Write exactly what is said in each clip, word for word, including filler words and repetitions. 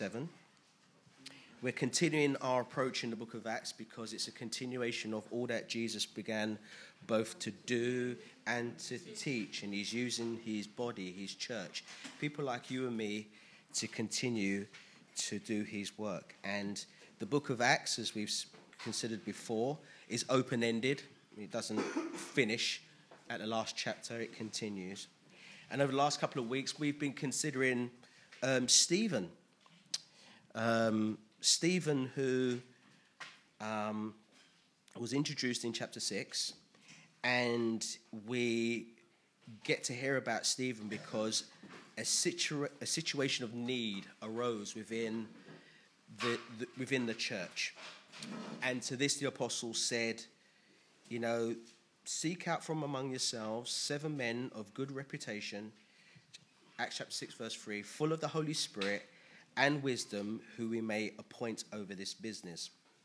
seven. We're continuing our approach in the book of Acts because it's a continuation of all that Jesus began both to do and to teach. And he's using his body, his church, people like you and me, to continue to do his work. And the book of Acts, as we've considered before, is open-ended. It doesn't finish at the last chapter, it continues. And over the last couple of weeks, we've been considering um, Stephen. Um, Stephen, who um, was introduced in chapter six, and we get to hear about Stephen because a, situa- a situation of need arose within the, the within the church. And to this the apostle said, you know, seek out from among yourselves seven men of good reputation, Acts chapter six, verse three, full of the Holy Spirit and wisdom, who we may appoint over this business.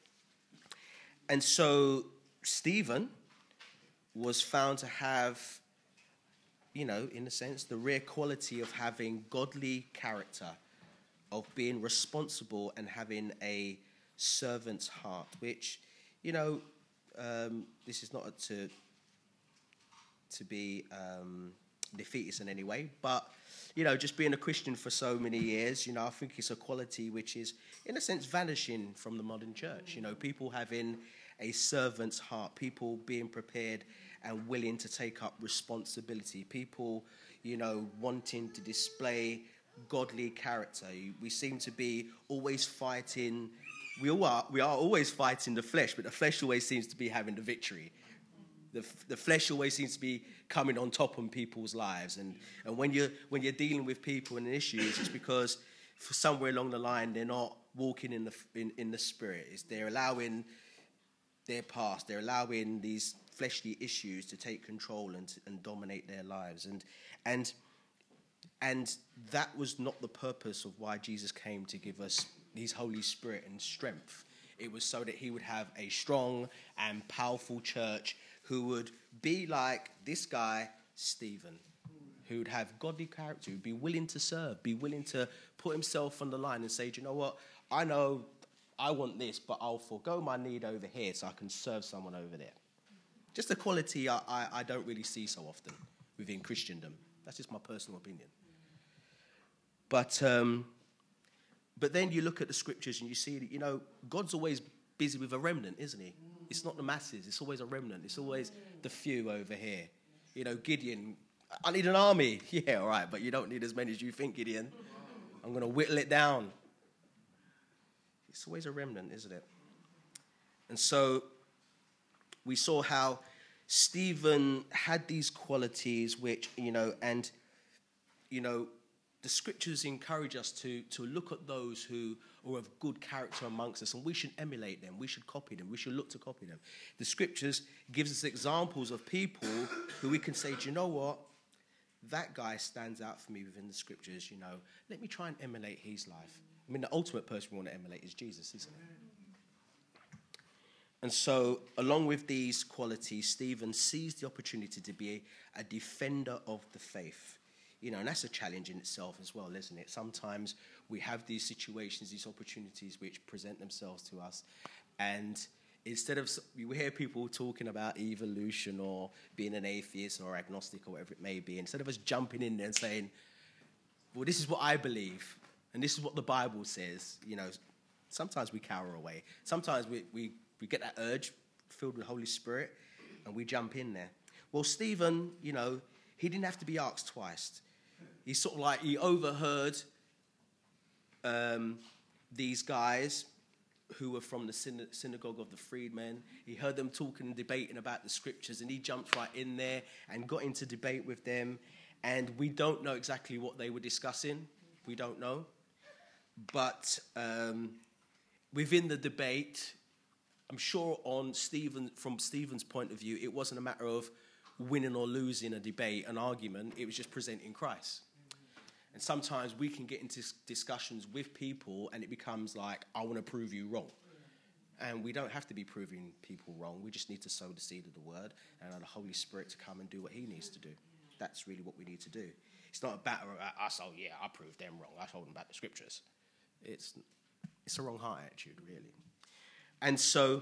And so Stephen was found to have, you know, in a sense, the rare quality of having godly character, of being responsible and having a servant's heart, which, you know, um, this is not to, to be um, defeatist in any way, but you know, just being a Christian for so many years, you know, I think it's a quality which is, in a sense, vanishing from the modern church. You know, people having a servant's heart, people being prepared and willing to take up responsibility, people, you know, wanting to display godly character. We seem to be always fighting. We all are. We are always fighting the flesh, but the flesh always seems to be having the victory. The, the flesh always seems to be coming on top of people's lives. And, and when, you're, when you're dealing with people and issues, it's because for somewhere along the line, they're not walking in the, in, in the spirit. It's they're allowing their past, they're allowing these fleshly issues to take control and, and dominate their lives. And, and, and that was not the purpose of why Jesus came to give us his Holy Spirit and strength. It was so that he would have a strong and powerful church who would be like this guy, Stephen, who would have godly character, who would be willing to serve, be willing to put himself on the line and say, do you know what, I know I want this, but I'll forego my need over here so I can serve someone over there. Just a quality I, I, I don't really see so often within Christendom. That's just my personal opinion. But um, but then you look at the scriptures and you see that, you know, God's always busy with a remnant, isn't he? It's not the masses. It's always a remnant. It's always the few over here. You know, Gideon, I need an army. Yeah, all right, but you don't need as many as you think, Gideon. I'm going to whittle it down. It's always a remnant, isn't it? And so we saw how Stephen had these qualities which, you know, and, you know, the scriptures encourage us to, to look at those who are of good character amongst us, and we should emulate them. We should copy them. We should look to copy them. The scriptures gives us examples of people who we can say, do you know what? That guy stands out for me within the scriptures, you know. Let me try and emulate his life. I mean, the ultimate person we want to emulate is Jesus, isn't it? And so, along with these qualities, Stephen seized the opportunity to be a, a defender of the faith. You know, and that's a challenge in itself as well, isn't it? Sometimes we have these situations, these opportunities which present themselves to us. And instead of, we hear people talking about evolution or being an atheist or agnostic or whatever it may be, instead of us jumping in there and saying, well, this is what I believe, and this is what the Bible says, you know, sometimes we cower away. Sometimes we, we, we get that urge filled with the Holy Spirit, and we jump in there. Well, Stephen, you know, he didn't have to be asked twice. He sort of like, he overheard um, these guys who were from the syna- synagogue of the freedmen. He heard them talking and debating about the scriptures, and he jumped right in there and got into debate with them. And we don't know exactly what they were discussing. We don't know. But um, within the debate, I'm sure on Stephen, from Stephen's point of view, it wasn't a matter of winning or losing a debate, an argument. It was just presenting Christ. And sometimes we can get into discussions with people and it becomes like, I want to prove you wrong. And we don't have to be proving people wrong. We just need to sow the seed of the word and allow the Holy Spirit to come and do what he needs to do. That's really what we need to do. It's not a matter of us, oh yeah, I proved them wrong. I told them about the scriptures. It's, it's a wrong heart attitude, really. And so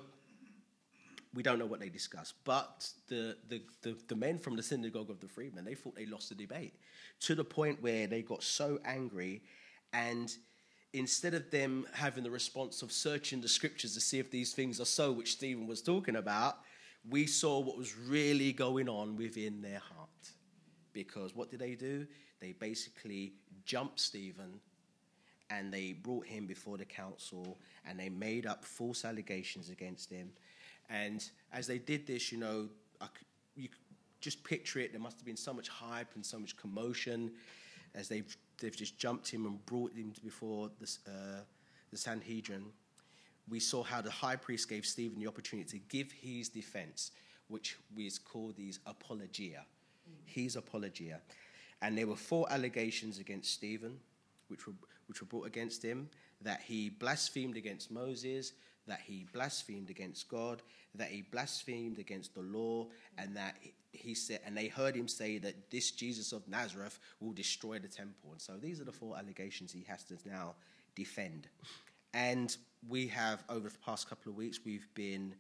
we don't know what they discussed. But the, the, the, the men from the synagogue of the freedmen, they thought they lost the debate to the point where they got so angry, and instead of them having the response of searching the scriptures to see if these things are so, which Stephen was talking about, we saw what was really going on within their heart. Because what did they do? They basically jumped Stephen, and they brought him before the council, and they made up false allegations against him. And as they did this, you know, I, you just picture it. There must have been so much hype and so much commotion as they've they've just jumped him and brought him before the, uh, the Sanhedrin. We saw how the high priest gave Stephen the opportunity to give his defense, which is called his apologia. His apologia. And there were four allegations against Stephen, which were which were brought against him: that he blasphemed against Moses, that he blasphemed against God, that he blasphemed against the law, and that he said, and they heard him say that this Jesus of Nazareth will destroy the temple. And so these are the four allegations he has to now defend. And we have, over the past couple of weeks, we've been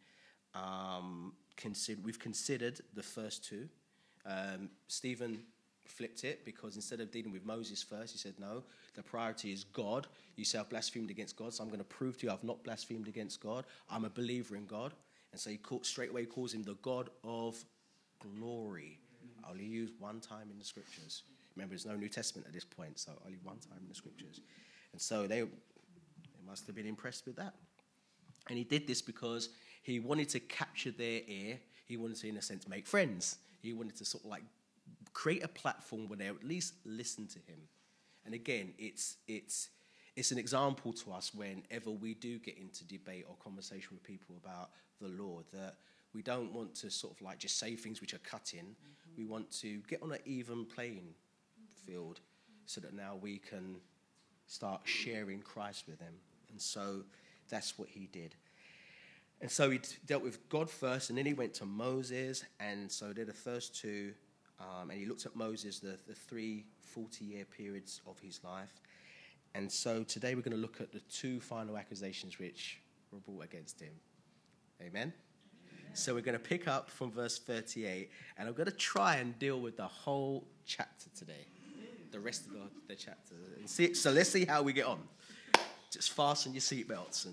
um, consider we've considered the first two. Um, Stephen flipped it, because instead of dealing with Moses first, he said, no, the priority is God. You say I've blasphemed against God, so I'm going to prove to you I've not blasphemed against God. I'm a believer in God. And so he called, straight away calls him the God of glory. Mm-hmm. Only used one time in the scriptures. Remember, there's no New Testament at this point, so only one time in the scriptures. And so they, they must have been impressed with that. And he did this because he wanted to capture their ear. He wanted to, in a sense, make friends. He wanted to sort of like create a platform where they at least listen to him. And again, it's it's it's an example to us whenever we do get into debate or conversation with people about the Lord, that we don't want to sort of like just say things which are cutting. Mm-hmm. We want to get on an even playing field so that now we can start sharing Christ with them. And so that's what he did. And so he dealt with God first, and then he went to Moses, and so they're the first two. Um, and he looked at Moses, the, the three forty-year periods of his life. And so today we're going to look at the two final accusations which were brought against him. Amen? Amen. So we're going to pick up from verse thirty-eight, and I'm going to try and deal with the whole chapter today, the rest of the, the chapter. And see, so let's see how we get on. Just fasten your seatbelts.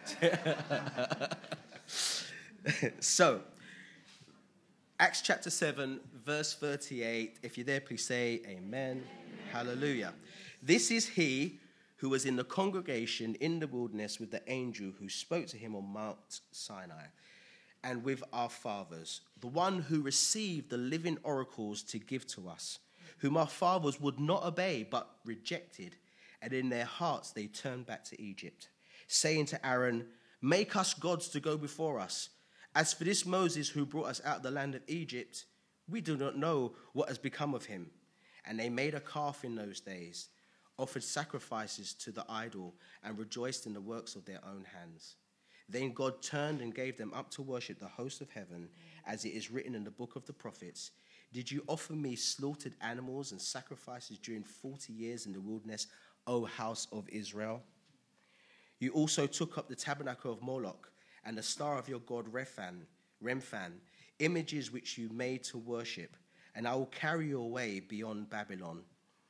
And so, Acts chapter seven, verse thirty-eight. If you're there, please say amen. Amen. Hallelujah. This is he who was in the congregation in the wilderness with the angel who spoke to him on Mount Sinai, and with our fathers, the one who received the living oracles to give to us, whom our fathers would not obey but rejected, and in their hearts they turned back to Egypt, saying to Aaron, make us gods to go before us. As for this Moses who brought us out of the land of Egypt, we do not know what has become of him. And they made a calf in those days, offered sacrifices to the idol, and rejoiced in the works of their own hands. Then God turned and gave them up to worship the host of heaven, as it is written in the book of the prophets. Did you offer me slaughtered animals and sacrifices during forty years in the wilderness, O house of Israel? You also took up the tabernacle of Moloch and the star of your god Rephan, Remphan, images which you made to worship, and I will carry you away beyond Babylon.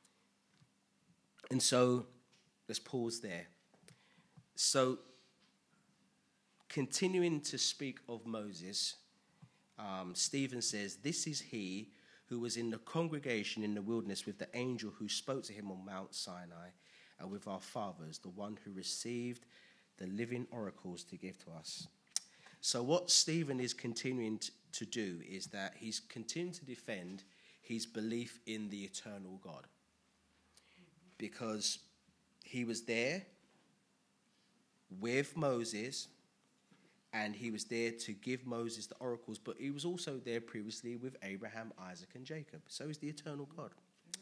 And so, let's pause there. So, continuing to speak of Moses, um, Stephen says, this is he who was in the congregation in the wilderness with the angel who spoke to him on Mount Sinai, and with our fathers, the one who received the living oracles to give to us. So what Stephen is continuing to do is that he's continuing to defend his belief in the eternal God. Because he was there with Moses, and he was there to give Moses the oracles, but he was also there previously with Abraham, Isaac, and Jacob. So he's the eternal God.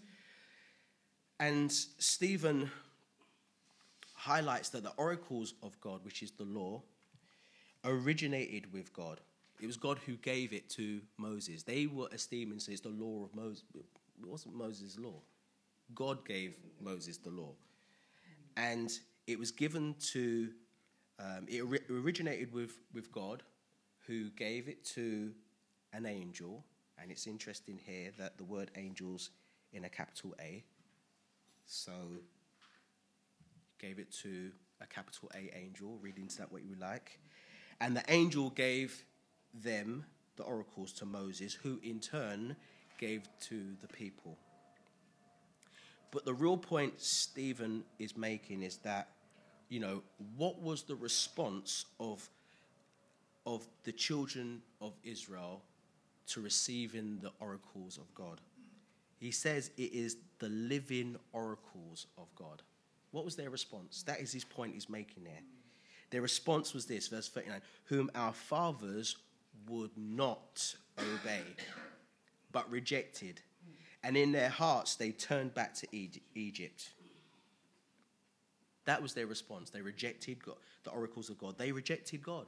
And Stephen highlights that the oracles of God, which is the law, originated with God. It was God who gave it to Moses. They were esteeming, so it's the law of Moses. It wasn't Moses' law. God gave Moses the law. And it was given to, um, it ori- originated with, with God, who gave it to an angel. And it's interesting here that the word angel's in a capital A. So, gave it to a capital A angel. Read into that what you would like. And the angel gave them, the oracles, to Moses, who in turn gave to the people. But the real point Stephen is making is that, you know, what was the response of, of the children of Israel to receiving the oracles of God? He says it is the living oracles of God. What was their response? That is his point he's making there. Their response was this, verse thirty-nine, whom our fathers would not obey, but rejected. And in their hearts they turned back to Egypt. That was their response. They rejected God, the oracles of God. They rejected God.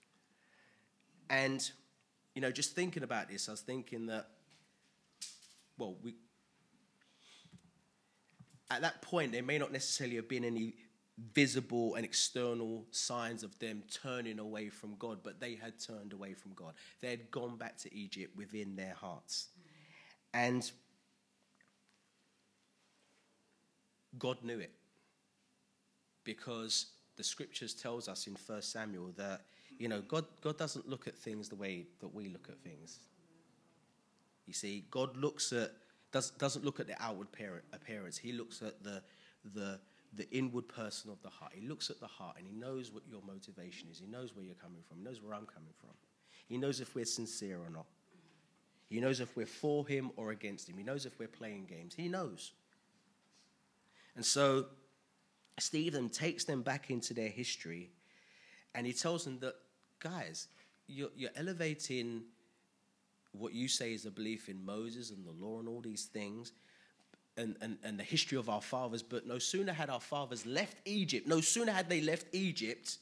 And, you know, just thinking about this, I was thinking that, well, we at that point, there may not necessarily have been any visible and external signs of them turning away from God, but they had turned away from God. They had gone back to Egypt within their hearts. And God knew it, because the scriptures tells us in First Samuel that, you know, God, God doesn't look at things the way that we look at things. You see, God looks at does, doesn't look at the outward appearance. He looks at the the the inward person of the heart. He looks at the heart, and he knows what your motivation is. He knows where you're coming from. He knows where I'm coming from. He knows if we're sincere or not. He knows if we're for him or against him. He knows if we're playing games. He knows. And so Stephen takes them back into their history, and he tells them that, guys, you're, you're elevating what you say is a belief in Moses and the law and all these things, and, and, and the history of our fathers, but no sooner had our fathers left Egypt, no sooner had they left Egypt,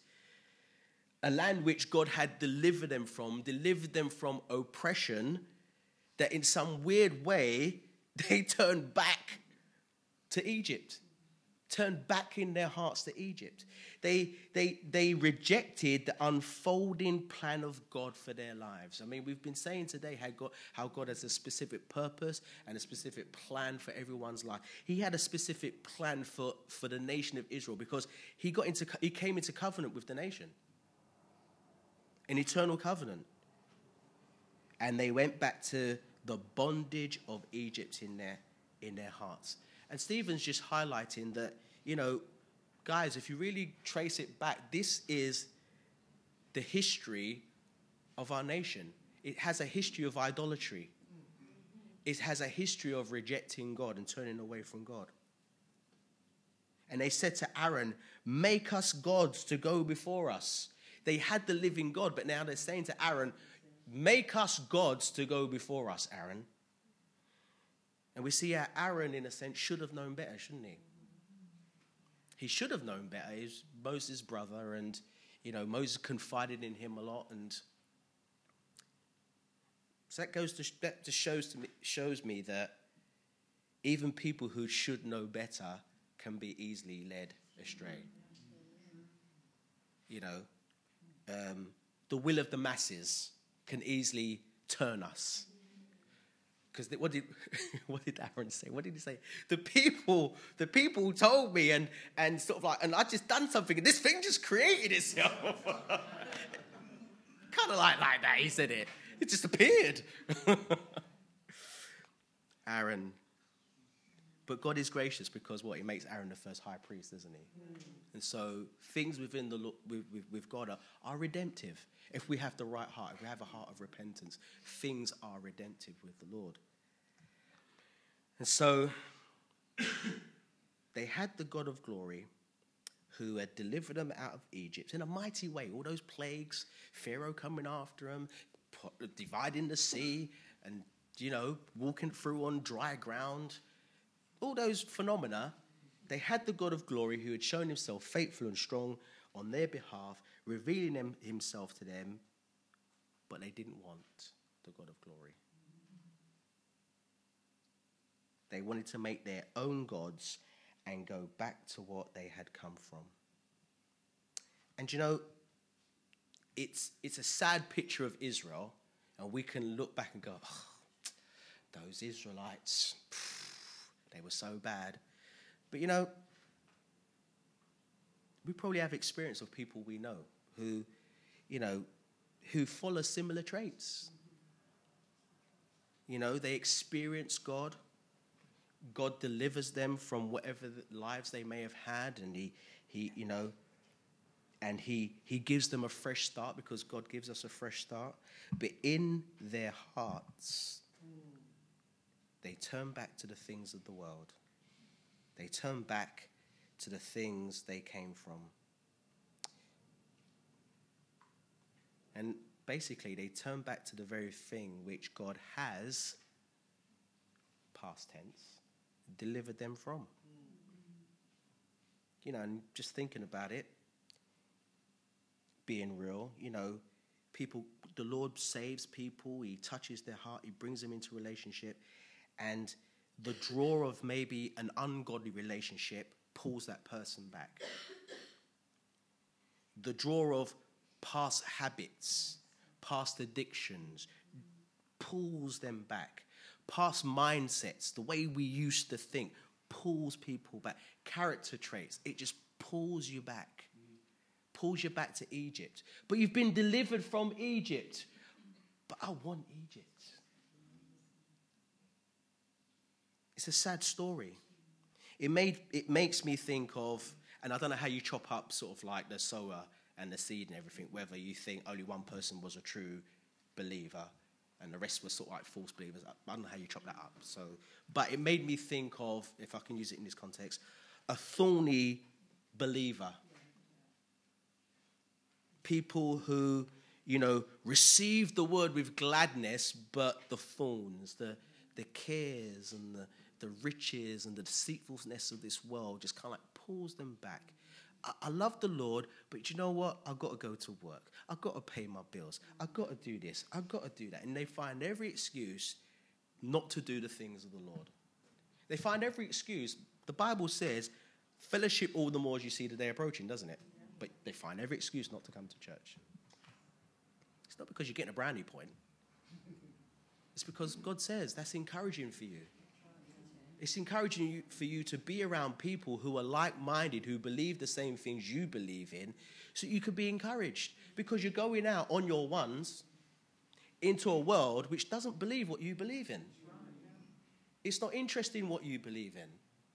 a land which God had delivered them from, delivered them from oppression, that in some weird way, they turned back to Egypt, turned back in their hearts to Egypt. They, they, they rejected the unfolding plan of God for their lives. I mean, we've been saying today how God, how God has a specific purpose and a specific plan for everyone's life. He had a specific plan for, for the nation of Israel, because he got into he came into covenant with the nation, an eternal covenant. And they went back to the bondage of Egypt in their in their hearts. And Stephen's just highlighting that, you know, guys, if you really trace it back, this is the history of our nation. It has a history of idolatry. It has a history of rejecting God and turning away from God. And they said to Aaron, make us gods to go before us. They had the living God, but now they're saying to Aaron, make us gods to go before us, Aaron. And we see how Aaron, in a sense, should have known better, shouldn't he? He should have known better. He's Moses' brother, and, you know, Moses confided in him a lot. And so that goes to, that just shows, to me, shows me that even people who should know better can be easily led astray. You know, um, the will of the masses can easily turn us. Because what did what did Aaron say? What did he say? The people, the people told me, and and sort of like, and I just done something, and this thing just created itself. Kind of like like that. He said it. It just appeared. Aaron. But God is gracious, because what? He makes Aaron the first high priest, doesn't he? Mm. And so things within the with, with, with God are, are redemptive. If we have the right heart, if we have a heart of repentance, things are redemptive with the Lord. And so they had the God of glory who had delivered them out of Egypt in a mighty way. All those plagues, Pharaoh coming after them, dividing the sea, and, you know, walking through on dry ground. All those phenomena, they had the God of glory who had shown himself faithful and strong on their behalf, revealing him, himself to them, but they didn't want the God of glory. They wanted to make their own gods and go back to what they had come from. And you know, it's it's a sad picture of Israel, and we can look back and go, oh, those Israelites, they were so bad. But you know, we probably have experience of people we know who, you know, who follow similar traits. You know, they experience God. God delivers them from whatever lives they may have had, and he, he, you know, and he, he gives them a fresh start because God gives us a fresh start. But in their hearts, they turn back to the things of the world. They turn back to the things they came from. And basically, they turn back to the very thing which God has, past tense, delivered them from. You know, and just thinking about it, being real, you know, people, the Lord saves people, he touches their heart, he brings them into relationship, and the draw of maybe an ungodly relationship pulls that person back. The draw of past habits, past addictions, pulls them back. Past mindsets, the way we used to think, pulls people back. Character traits, it just pulls you back. Pulls you back to Egypt. But you've been delivered from Egypt. But I want Egypt. It's a sad story. It made it makes me think of, and I don't know how you chop up sort of like the sower and the seed and everything, whether you think only one person was a true believer and the rest were sort of like false believers. I don't know how you chop that up. So, but it made me think of, if I can use it in this context, a thorny believer. People who, you know, receive the word with gladness, but the thorns, the the cares and the, the riches and the deceitfulness of this world just kind of like pulls them back. I, I love the Lord, but you know what? I've got to go to work. I've got to pay my bills. I've got to do this. I've got to do that. And they find every excuse not to do the things of the Lord. They find every excuse. The Bible says, fellowship all the more as you see the day approaching, doesn't it? But they find every excuse not to come to church. It's not because you're getting a brownie point. It's because God says that's encouraging for you. It's encouraging you, for you to be around people who are like-minded, who believe the same things you believe in, so you could be encouraged. Because you're going out on your ones into a world which doesn't believe what you believe in. It's not interested in what you believe in.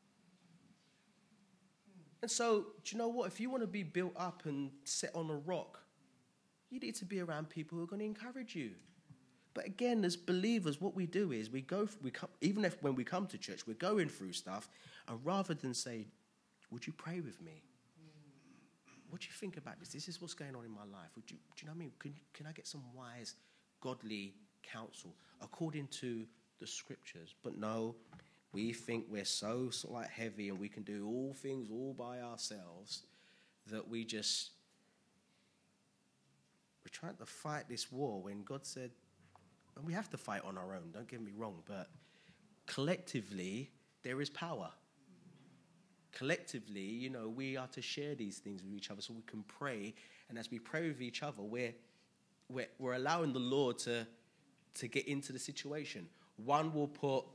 And so, do you know what? If you want to be built up and set on a rock, you need to be around people who are going to encourage you. But again, as believers, what we do is we go, we come, even if when we come to church, we're going through stuff, and rather than say, would you pray with me? What do you think about this? This is what's going on in my life. Would you, do you know what I mean? Can, can I get some wise, godly counsel according to the scriptures? But no, we think we're so sort of like heavy and we can do all things all by ourselves that we just, we're trying to fight this war when God said, and we have to fight on our own, don't get me wrong, but collectively, there is power. Collectively, you know, we are to share these things with each other so we can pray. And as we pray with each other, we're, we're, we're allowing the Lord to, to get into the situation. One will put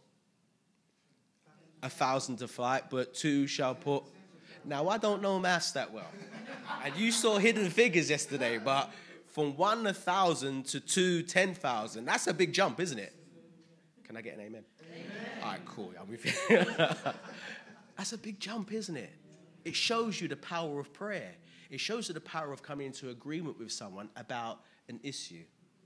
a thousand to flight, but two shall put... Now, I don't know maths that well. And you saw Hidden Figures yesterday, but... From one, a thousand to two, ten thousand. That's a big jump, isn't it? Can I get an amen? Amen. All right, cool. I'm with you. That's a big jump, isn't it? It shows you the power of prayer. It shows you the power of coming into agreement with someone about an issue.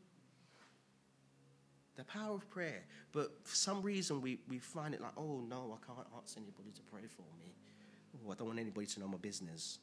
The power of prayer. But for some reason, we, we find it like, oh, no, I can't ask anybody to pray for me. Oh, I don't want anybody to know my business.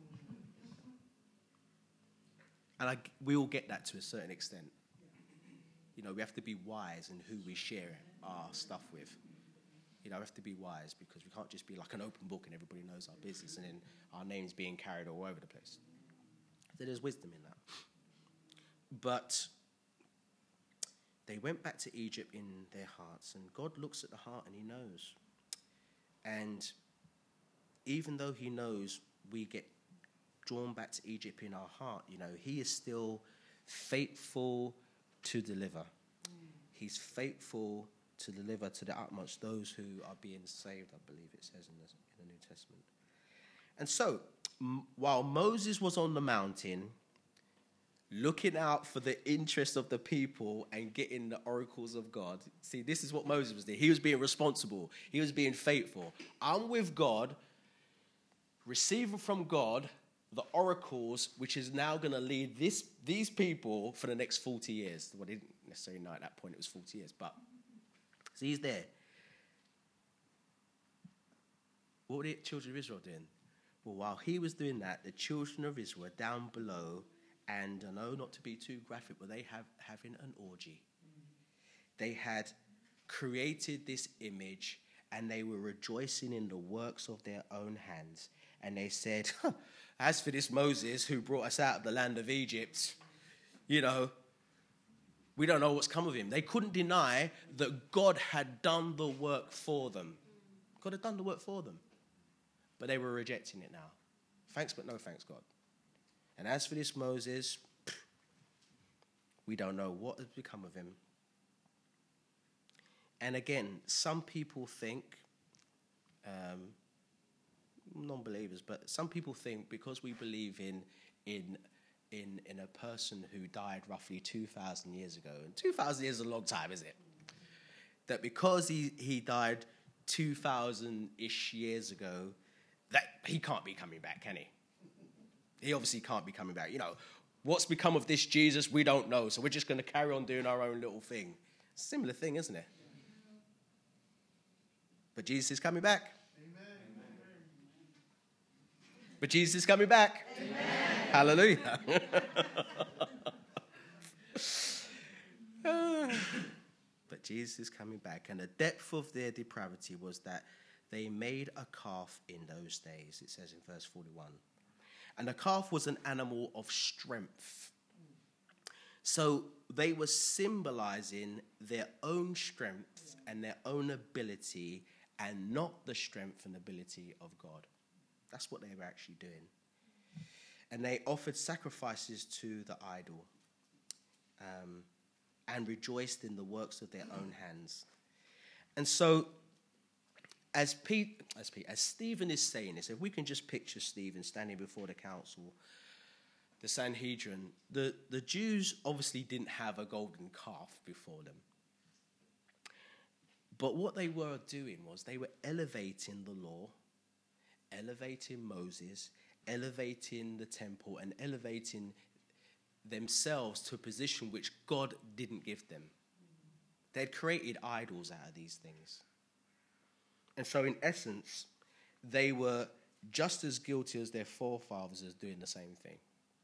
And I, we all get that to a certain extent. You know, we have to be wise in who we share our stuff with. You know, we have to be wise because we can't just be like an open book and everybody knows our business and then our name's being carried all over the place. So there's wisdom in that. But they went back to Egypt in their hearts, and God looks at the heart and he knows. And even though he knows we get drawn back to Egypt in our heart, you know, he is still faithful to deliver. Mm. He's faithful to deliver to the utmost those who are being saved, I believe it says in the, in the New Testament. And so, m- while Moses was on the mountain, looking out for the interest of the people and getting the oracles of God. See, this is what Moses was doing. He was being responsible. He was being faithful. I'm with God, receiving from God the oracles, which is now going to lead this these people for the next forty years. Well, they didn't necessarily know at that point it was forty years, but so he's there. What were the children of Israel doing? Well, while he was doing that, the children of Israel down below, and I know not to be too graphic, but they have having an orgy. They had created this image, and they were rejoicing in the works of their own hands. And they said, as for this Moses who brought us out of the land of Egypt, you know, we don't know what's come of him. They couldn't deny that God had done the work for them. God had done the work for them. But they were rejecting it now. Thanks, but no thanks, God. And as for this Moses, we don't know what has become of him. And again, some people think, um, non-believers, but some people think because we believe in in in in a person who died roughly two thousand years ago, and two thousand years is a long time, isn't it? That because he, he died two thousand-ish years ago, that he can't be coming back, can he? He obviously can't be coming back. You know, what's become of this Jesus, we don't know. So we're just going to carry on doing our own little thing. Similar thing, isn't it? But Jesus is coming back. Amen. But Jesus is coming back. Amen. Hallelujah. But Jesus is coming back. And the depth of their depravity was that they made a calf in those days, it says in verse forty-one. And the calf was an animal of strength. So they were symbolizing their own strength and their own ability and not the strength and ability of God. That's what they were actually doing. And they offered sacrifices to the idol um, and rejoiced in the works of their own hands. And so As Pete, as Pete, as Stephen is saying this, if we can just picture Stephen standing before the council, the Sanhedrin, the, the Jews obviously didn't have a golden calf before them. But what they were doing was they were elevating the law, elevating Moses, elevating the temple, and elevating themselves to a position which God didn't give them. They'd created idols out of these things. And so, in essence, they were just as guilty as their forefathers as doing the same thing.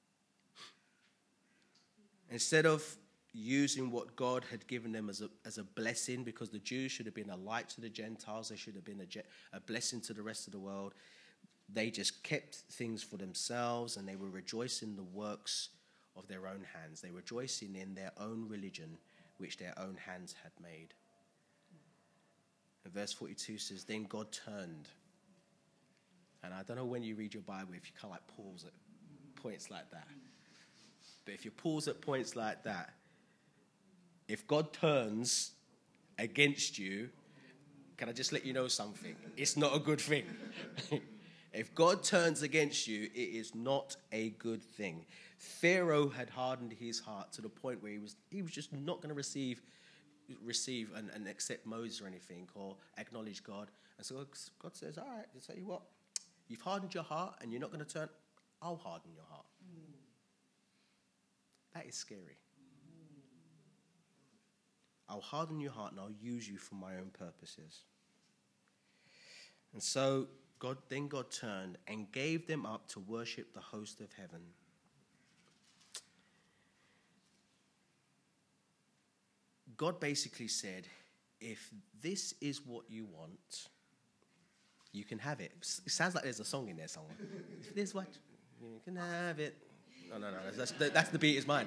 Instead of using what God had given them as a, as a blessing, because the Jews should have been a light to the Gentiles, they should have been a, a blessing to the rest of the world, they just kept things for themselves, and they were rejoicing in the works of their own hands. They were rejoicing in their own religion, which their own hands had made. And verse forty-two says, then God turned. And I don't know when you read your Bible if you kind of like pause at points like that. But if you pause at points like that, if God turns against you, can I just let you know something? It's not a good thing. If God turns against you, it is not a good thing. Pharaoh had hardened his heart to the point where he was he was just not going to receive receive and, and accept Moses or anything or acknowledge God. And so God says, all right, I'll tell you what, you've hardened your heart and you're not going to turn, I'll harden your heart. Mm. That is scary. Mm. I'll harden your heart and I'll use you for my own purposes. And so God then God turned and gave them up to worship the host of heaven. God basically said, if this is what you want, you can have it. It sounds like there's a song in there somewhere. If this is what you can have it. No, no, no. That's, that's the beat is mine.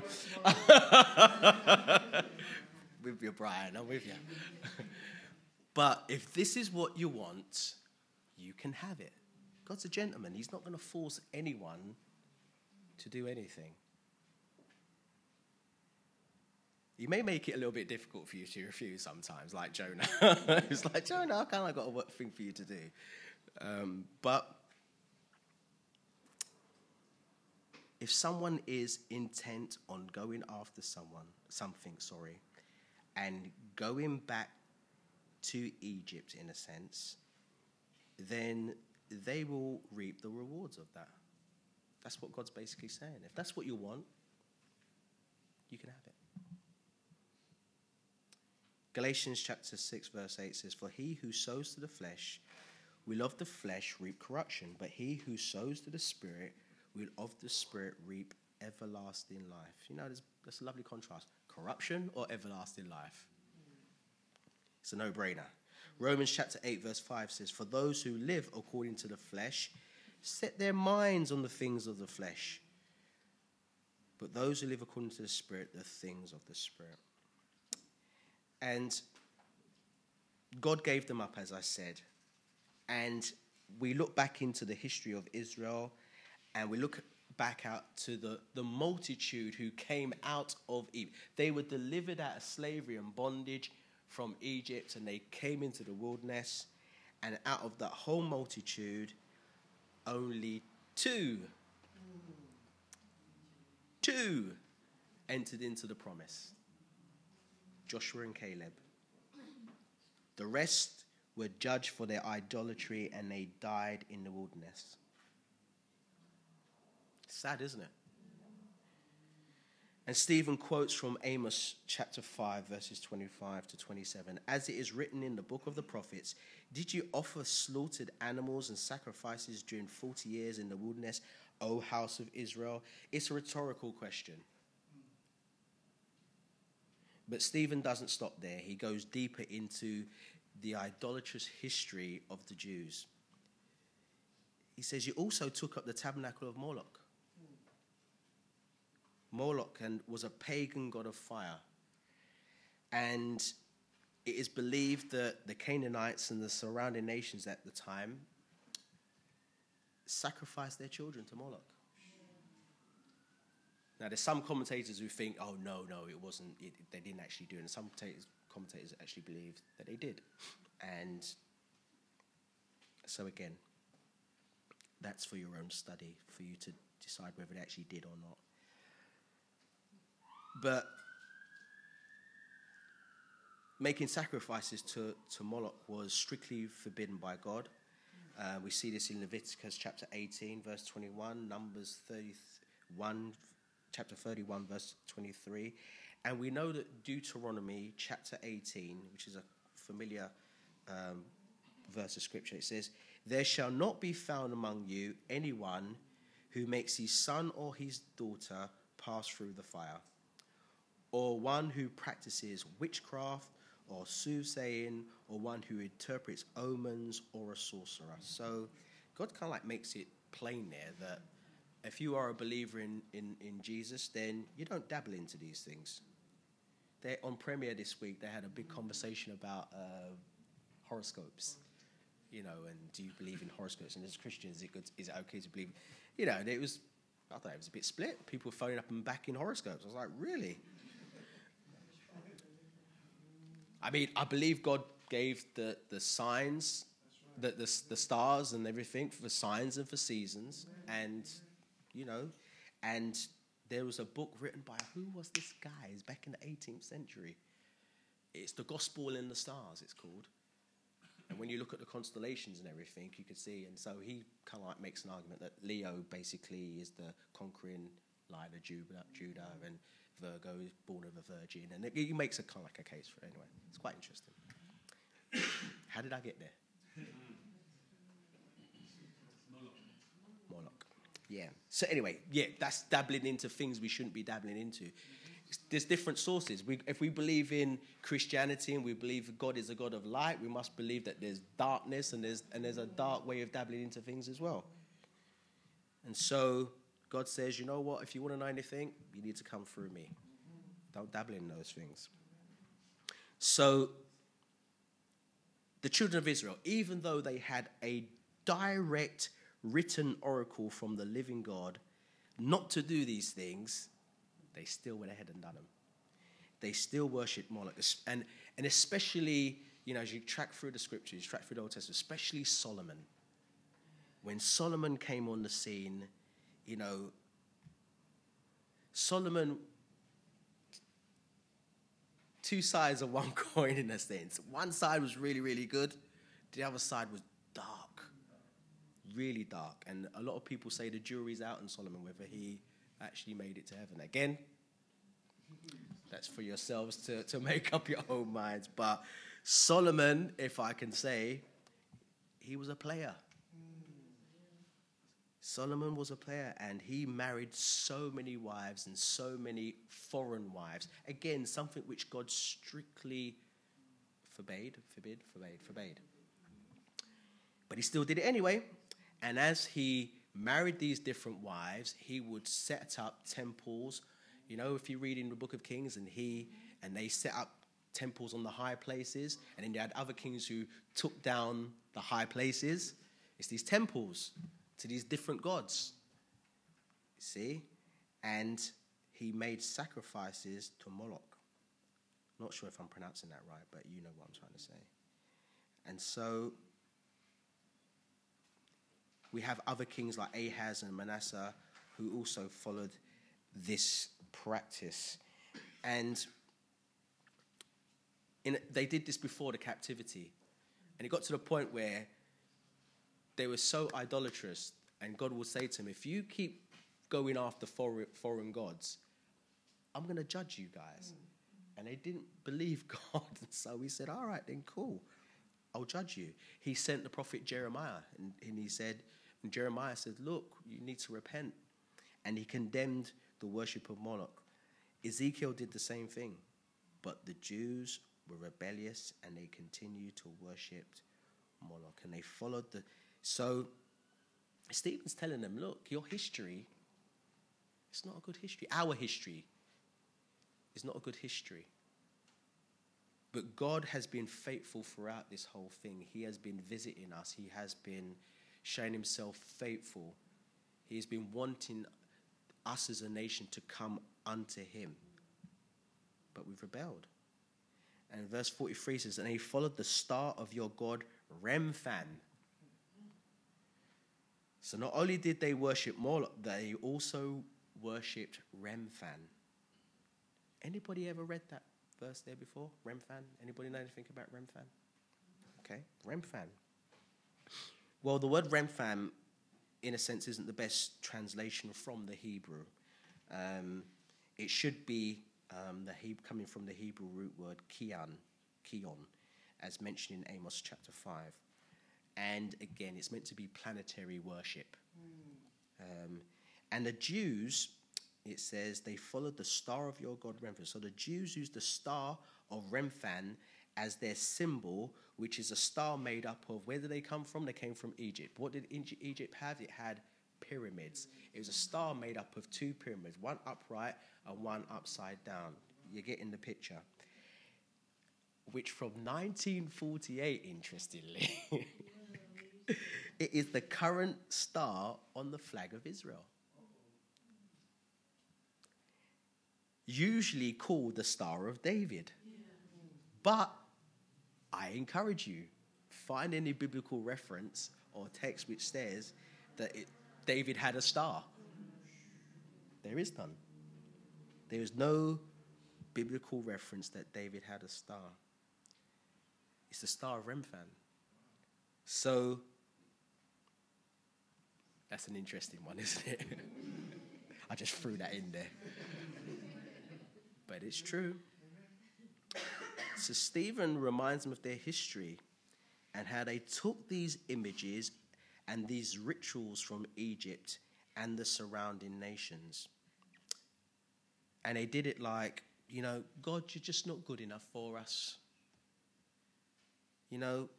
With you, Brian. I'm with you. But if this is what you want, you can have it. God's a gentleman. He's not going to force anyone to do anything. He may make it a little bit difficult for you to refuse sometimes, like Jonah. It's like, Jonah, I kind of got a thing for you to do. Um, but if someone is intent on going after someone, something, sorry, and going back to Egypt in a sense, then they will reap the rewards of that. That's what God's basically saying. If that's what you want, you can have it. Galatians chapter six verse eight says, "For he who sows to the flesh will of the flesh reap corruption, but he who sows to the Spirit will of the Spirit reap everlasting life." You know, there's, there's a lovely contrast. Corruption or everlasting life? It's a no-brainer. Romans chapter eight verse five says, "For those who live according to the flesh set their minds on the things of the flesh, but those who live according to the Spirit, the things of the Spirit." And God gave them up, as I said. And we look back into the history of Israel, and we look back out to the, the multitude who came out of Egypt. They were delivered out of slavery and bondage from Egypt, and they came into the wilderness. And out of that whole multitude, only two, two entered into the promise. Joshua and Caleb. The rest were judged for their idolatry, and they died in the wilderness. Sad, isn't it? And Stephen quotes from Amos chapter five, verses twenty-five to twenty-seven. "As it is written in the book of the prophets, did you offer slaughtered animals and sacrifices during forty years in the wilderness, O house of Israel?" It's a rhetorical question. But Stephen doesn't stop there. He goes deeper into the idolatrous history of the Jews. He says, "You also took up the tabernacle of Moloch." Moloch and was a pagan god of fire. And it is believed that the Canaanites and the surrounding nations at the time sacrificed their children to Moloch. Now, there's some commentators who think, oh, no, no, it wasn't, it, they didn't actually do it. And some commentators, commentators actually believe that they did. And so, again, that's for your own study, for you to decide whether they actually did or not. But making sacrifices to, to Moloch was strictly forbidden by God. Uh, we see this in Leviticus chapter eighteen, verse twenty-one, Numbers thirty-one, chapter thirty-one, verse twenty-three. And we know that Deuteronomy chapter eighteen, which is a familiar um, verse of scripture, it says, "There shall not be found among you anyone who makes his son or his daughter pass through the fire, or one who practices witchcraft or soothsaying, or one who interprets omens, or a sorcerer." So God kind of like makes it plain there that if you are a believer in, in, in Jesus, then you don't dabble into these things. They, on Premiere this week, they had a big conversation about uh, horoscopes. You know, and do you believe in horoscopes? And as Christians, is it, good, is it okay to believe? You know, and it was, I thought it was a bit split. People were phoning up and backing horoscopes. I was like, really? I mean, I believe God gave the, the signs, the, the the stars and everything for signs and for seasons. And, you know, and there was a book written by, who was this guy? It's back in the eighteenth century. It's The Gospel in the Stars, it's called. And when you look at the constellations and everything, you could see, and so he kind of like makes an argument that Leo basically is the conquering line of Judah, Judah and Virgo is born of a virgin, and it, he makes a kind of like a case for it anyway. It's quite interesting. How did I get there? Moloch. Yeah. So anyway, yeah, that's dabbling into things we shouldn't be dabbling into. There's different sources. We, if we believe in Christianity and we believe God is a God of light, we must believe that there's darkness and there's and there's a dark way of dabbling into things as well. And so God says, you know what, if you want to know anything, you need to come through me. Don't dabble in those things. So the children of Israel, even though they had a direct written oracle from the living God, not to do these things, they still went ahead and done them. They still worshipped Moloch. And, and especially, you know, as you track through the scriptures, track through the Old Testament, especially Solomon. When Solomon came on the scene, you know, Solomon, two sides of one coin in a sense. One side was really, really good. The other side was dark, really dark. And a lot of people say the jury's out on Solomon, whether he actually made it to heaven. Again, that's for yourselves to, to make up your own minds. But Solomon, if I can say, he was a player. Solomon was a player, and he married so many wives and so many foreign wives. Again, something which God strictly forbade, forbid, forbade, forbade. But he still did it anyway. And as he married these different wives, he would set up temples. You know, if you read in the Book of Kings, and he and they set up temples on the high places, and then you had other kings who took down the high places. It's these temples to these different gods. You see? And he made sacrifices to Moloch. Not sure if I'm pronouncing that right, but you know what I'm trying to say. And so we have other kings like Ahaz and Manasseh who also followed this practice. And in, they did this before the captivity. And it got to the point where they were so idolatrous, and God will say to them, if you keep going after foreign, foreign gods, I'm going to judge you guys. And they didn't believe God. And so he said, all right, then cool. I'll judge you. He sent the prophet Jeremiah, and, and he said, and Jeremiah said, look, you need to repent. And he condemned the worship of Moloch. Ezekiel did the same thing. But the Jews were rebellious, and they continued to worship Moloch. And they followed the... So Stephen's telling them, look, your history, it's not a good history. Our history is not a good history. But God has been faithful throughout this whole thing. He has been visiting us. He has been showing himself faithful. He has been wanting us as a nation to come unto him. But we've rebelled. And verse forty-three says, and he followed the star of your god, Remphan. So not only did they worship Moloch, they also worshipped Remphan. Anybody ever read that verse there before? Remphan? Anybody know anything about Remphan? Okay, Remphan. Well, the word Remphan, in a sense, isn't the best translation from the Hebrew. Um, it should be um, the he- coming from the Hebrew root word kion, kion, as mentioned in Amos chapter five. And again, it's meant to be planetary worship. Mm. Um, and the Jews, it says, they followed the star of your god Remphan. So the Jews used the star of Remphan as their symbol, which is a star made up of, where did they come from? They came from Egypt. What did Egypt have? It had pyramids. It was a star made up of two pyramids, one upright and one upside down. You're getting the picture. Which from nineteen forty-eight, interestingly, it is the current star on the flag of Israel. Usually called the Star of David. But I encourage you, find any biblical reference or text which says that it, David had a star. There is none. There is no biblical reference that David had a star. It's the star of Remphan. So, that's an interesting one, isn't it? I just threw that in there. But it's true. So Stephen reminds them of their history and how they took these images and these rituals from Egypt and the surrounding nations. And they did it like, you know, God, you're just not good enough for us. You know,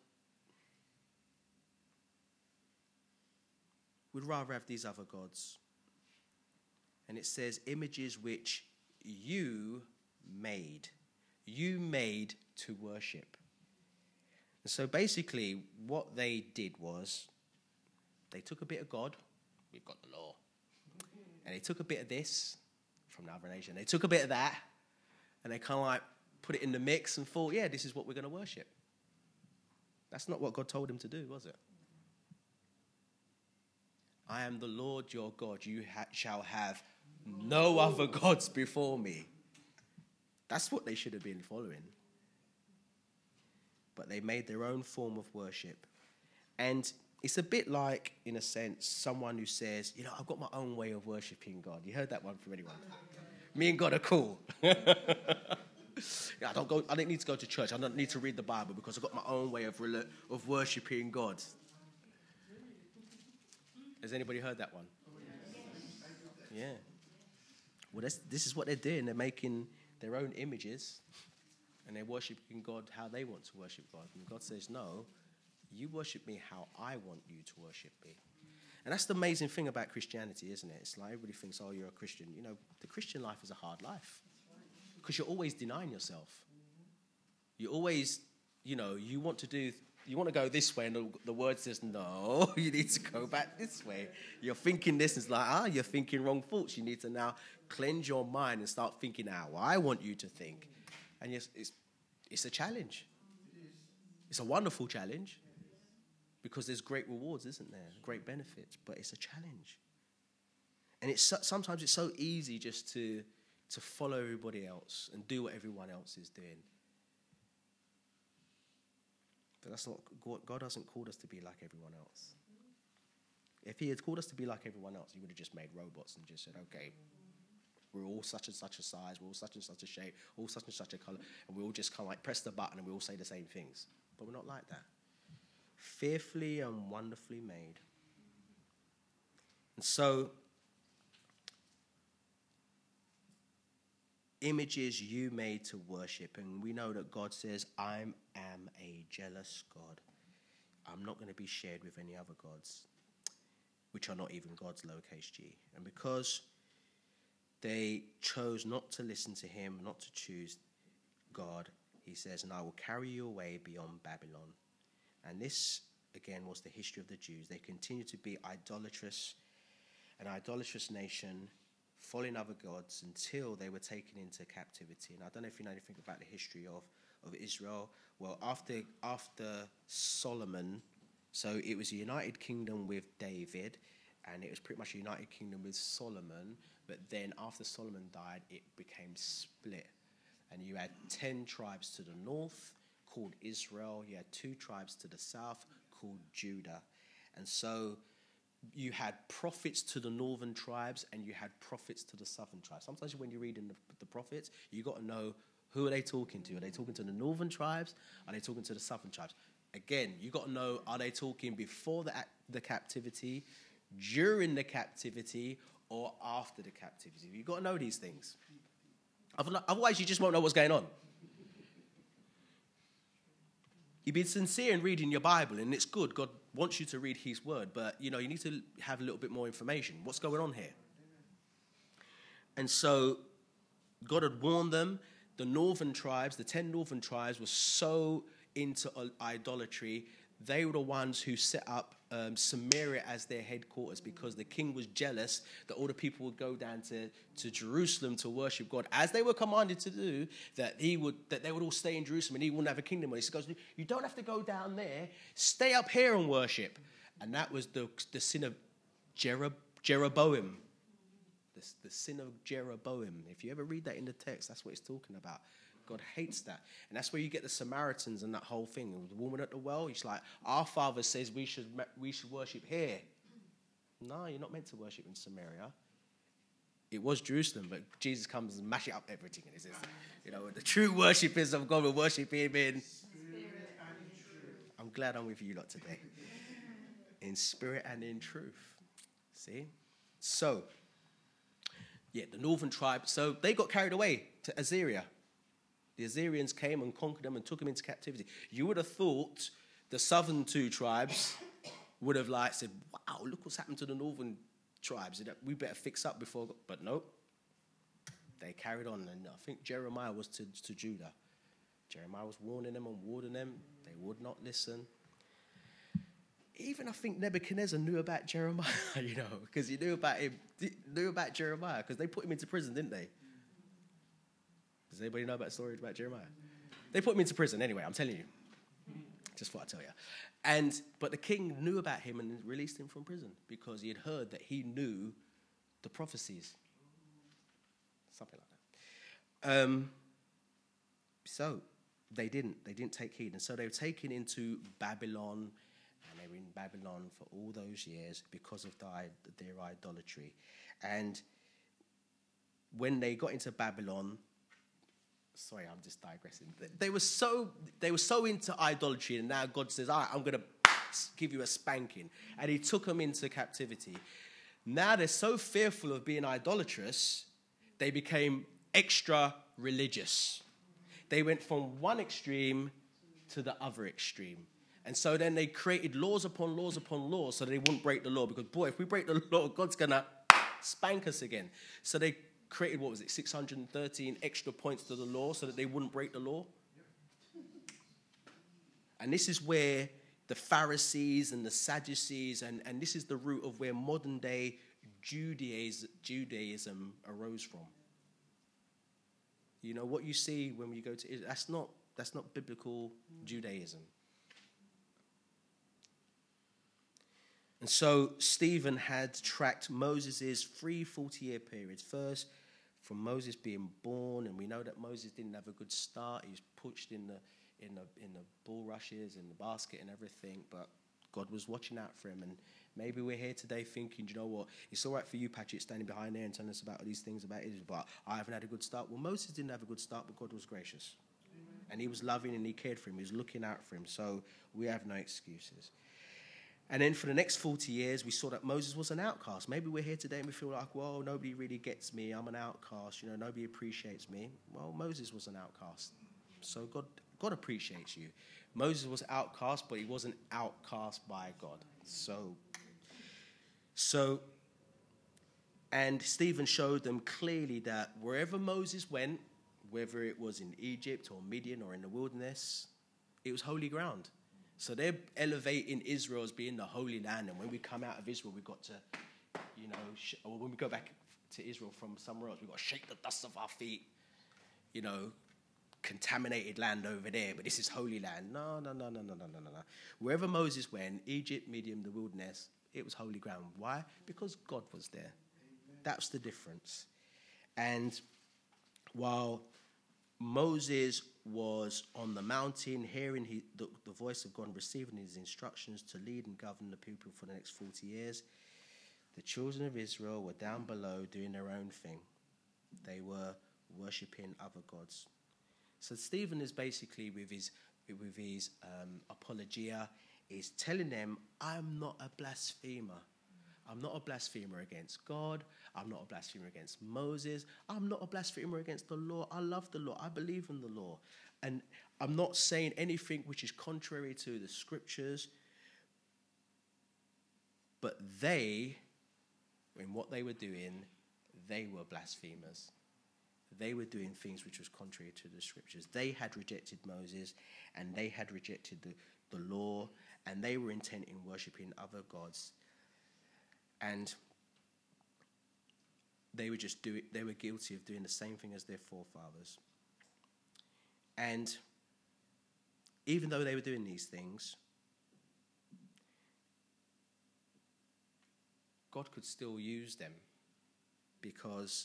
we'd rather have these other gods. And it says images which you made. You made to worship. And so basically what they did was they took a bit of God. We've got the law. And they took a bit of this from the other nation. They took a bit of that, and they kind of like put it in the mix and thought, yeah, this is what we're going to worship. That's not what God told him to do, was it? I am the Lord your God. You ha- shall have no other gods before me. That's what they should have been following. But they made their own form of worship. And it's a bit like, in a sense, someone who says, you know, I've got my own way of worshipping God. You heard that one from anyone? Me and God are cool. yeah, I don't go. I don't need to go to church. I don't need to read the Bible because I've got my own way of of worshipping God. Has anybody heard that one? Yeah. Well, that's, this is what they're doing. They're making their own images, and they're worshiping God how they want to worship God. And God says, no, you worship me how I want you to worship me. And that's the amazing thing about Christianity, isn't it? It's like everybody thinks, oh, you're a Christian. You know, the Christian life is a hard life because you're always denying yourself. You always, you know, you want to do, you want to go this way, and the, the word says, no, you need to go back this way. You're thinking this, and it's like, ah, you're thinking wrong thoughts. You need to now cleanse your mind and start thinking how I want you to think. And yes, it's, it's a challenge. It's a wonderful challenge because there's great rewards, isn't there? Great benefits, but it's a challenge. And it's sometimes it's so easy just to, to follow everybody else and do what everyone else is doing. But that's not, God hasn't called us to be like everyone else. If he had called us to be like everyone else, he would have just made robots and just said, okay, we're all such and such a size, we're all such and such a shape, all such and such a color, and we all just kind of like press the button and we all say the same things. But we're not like that. Fearfully and wonderfully made. And so, images you made to worship, and we know that God says, I am a jealous God. I'm not going to be shared with any other gods, which are not even God's lowercase g. And because they chose not to listen to him, not to choose God, he says, and I will carry you away beyond Babylon. And this, again, was the history of the Jews. They continued to be idolatrous, an idolatrous nation, following other gods until they were taken into captivity. And I don't know if you know anything about the history of, of Israel. Well, after after Solomon, so it was a united kingdom with David, and it was pretty much a united kingdom with Solomon. But then after Solomon died, it became split. And you had ten tribes to the north called Israel. You had two tribes to the south called Judah. And so you had prophets to the northern tribes and you had prophets to the southern tribes. Sometimes when you're reading the, the prophets, you got to know, who are they talking to? Are they talking to the northern tribes? Are they talking to the southern tribes? Again, you got to know, are they talking before the, the captivity, during the captivity, or after the captivity? You've got to know these things. Otherwise, you just won't know what's going on. You've been sincere in reading your Bible, and it's good. God wants you to read his word, but, you know, you need to have a little bit more information. What's going on here? And so God had warned them. The northern tribes, the ten northern tribes, were so into idolatry. They were the ones who set up um, Samaria as their headquarters because the king was jealous that all the people would go down to, to Jerusalem to worship God, as they were commanded to do, that he would that they would all stay in Jerusalem and he wouldn't have a kingdom. And he goes, you don't have to go down there. Stay up here and worship. And that was the, the sin of Jerob, Jeroboam. The, the sin of Jeroboam. If you ever read that in the text, that's what it's talking about. God hates that. And that's where you get the Samaritans and that whole thing. The woman at the well, he's like, our father says we should we should worship here. No, you're not meant to worship in Samaria. It was Jerusalem, but Jesus comes and mashes up everything. And he says, you know, the true worshippers of God will worship him in spirit and in truth. I'm glad I'm with you lot today. In spirit and in truth. See? So, yeah, the northern tribe, so they got carried away to Assyria. The Assyrians came and conquered them and took them into captivity. You would have thought the southern two tribes would have like said, wow, look what's happened to the northern tribes. We better fix up before... But no, they carried on. And I think Jeremiah was to, to Judah. Jeremiah was warning them and warning them. They would not listen. even I think Nebuchadnezzar knew about Jeremiah, you know, because he knew about him, knew about Jeremiah, because they put him into prison, didn't they? Does anybody know about the story about Jeremiah? They put him into prison anyway, I'm telling you. Just thought I'd tell you. And, but the king knew about him and released him from prison because he had heard that he knew the prophecies. Something like that. Um, so they didn't. They didn't take heed. And so they were taken into Babylon, and they were in Babylon for all those years because of their idolatry. And when they got into Babylon, sorry, I'm just digressing. They were so they were so into idolatry, and now God says, all right, I'm going to give you a spanking. And he took them into captivity. Now they're so fearful of being idolatrous, they became extra religious. They went from one extreme to the other extreme. And so then they created laws upon laws upon laws so they wouldn't break the law. Because, boy, if we break the law, God's going to spank us again. So they created, what was it, six hundred thirteen extra points to the law so that they wouldn't break the law. And this is where the Pharisees and the Sadducees, and, and this is the root of where modern day Judaism, Judaism arose from. You know, what you see when you go to Israel, that's not, that's not biblical Judaism. And so Stephen had tracked Moses' three forty-year periods. First, from Moses being born, and we know that Moses didn't have a good start. He was pushed in the in the in the bulrushes, in the basket, and everything. But God was watching out for him. And maybe we're here today thinking, you know what? It's all right for you, Patrick, standing behind there and telling us about all these things about Israel, but I haven't had a good start. Well, Moses didn't have a good start, but God was gracious, Amen. And He was loving and He cared for him. He was looking out for him. So we have no excuses. And then for the next forty years, we saw that Moses was an outcast. Maybe we're here today and we feel like, well, nobody really gets me. I'm an outcast. You know, nobody appreciates me. Well, Moses was an outcast. So God, God appreciates you. Moses was outcast, but he wasn't outcast by God. So, so, and Stephen showed them clearly that wherever Moses went, whether it was in Egypt or Midian or in the wilderness, it was holy ground. So they're elevating Israel as being the holy land. And when we come out of Israel, we've got to, you know, sh- or when we go back to Israel from somewhere else, we've got to shake the dust off our feet, you know, contaminated land over there. But this is holy land. No, no, no, no, no, no, no, no. Wherever Moses went, Egypt, Midian, the wilderness, it was holy ground. Why? Because God was there. Amen. That's the difference. And while Moses was on the mountain, hearing he, the, the voice of God, receiving his instructions to lead and govern the people for the next forty years. The children of Israel were down below doing their own thing. They were worshipping other gods. So Stephen is basically, with his, with his um, apologia, is telling them, I'm not a blasphemer. I'm not a blasphemer against God. I'm not a blasphemer against Moses. I'm not a blasphemer against the law. I love the law. I believe in the law. And I'm not saying anything which is contrary to the scriptures. But they, in what they were doing, they were blasphemers. They were doing things which was contrary to the scriptures. They had rejected Moses, and they had rejected the, the law, and they were intent in worshipping other gods. And they were just do they were guilty of doing the same thing as their forefathers. And even though they were doing these things, God could still use them because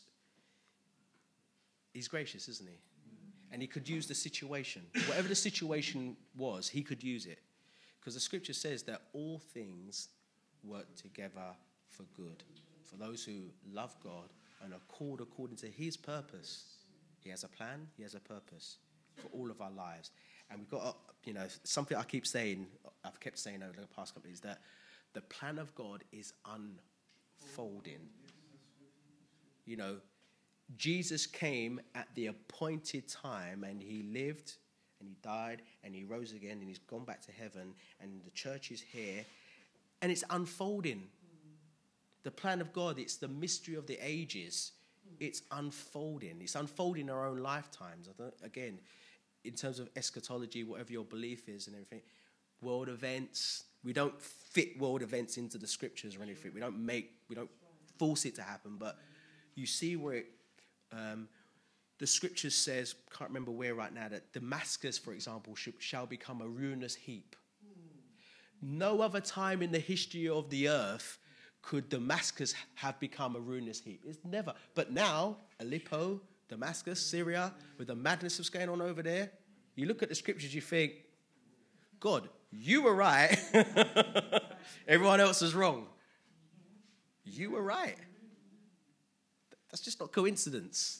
He's gracious, isn't He? And He could use the situation. Whatever the situation was, He could use it. Because the scripture says that all things work together for good, for those who love God and are called according to His purpose. He has a plan, He has a purpose for all of our lives. And we've got, you know, something I keep saying, I've kept saying over the past couple of days, that the plan of God is unfolding. You know, Jesus came at the appointed time, and He lived and He died and He rose again and He's gone back to heaven, and the church is here and it's unfolding. The plan of God, it's the mystery of the ages. It's unfolding. It's unfolding in our own lifetimes. I don't, again, in terms of eschatology, whatever your belief is and everything, world events, We don't fit world events into the scriptures or anything. We don't make, we don't force it to happen. But you see where it, um, the scriptures says, can't remember where right now, that Damascus, for example, should, shall become a ruinous heap. No other time in the history of the earth could Damascus have become a ruinous heap. It's never. But now, Aleppo, Damascus, Syria, with the madness that's going on over there, you look at the scriptures, you think, God, you were right. Everyone else is wrong. You were right. That's just not coincidence.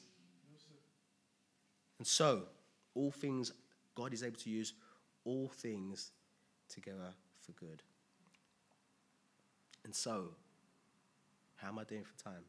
And so, all things, God is able to use all things together for good. And so, how am I doing for time?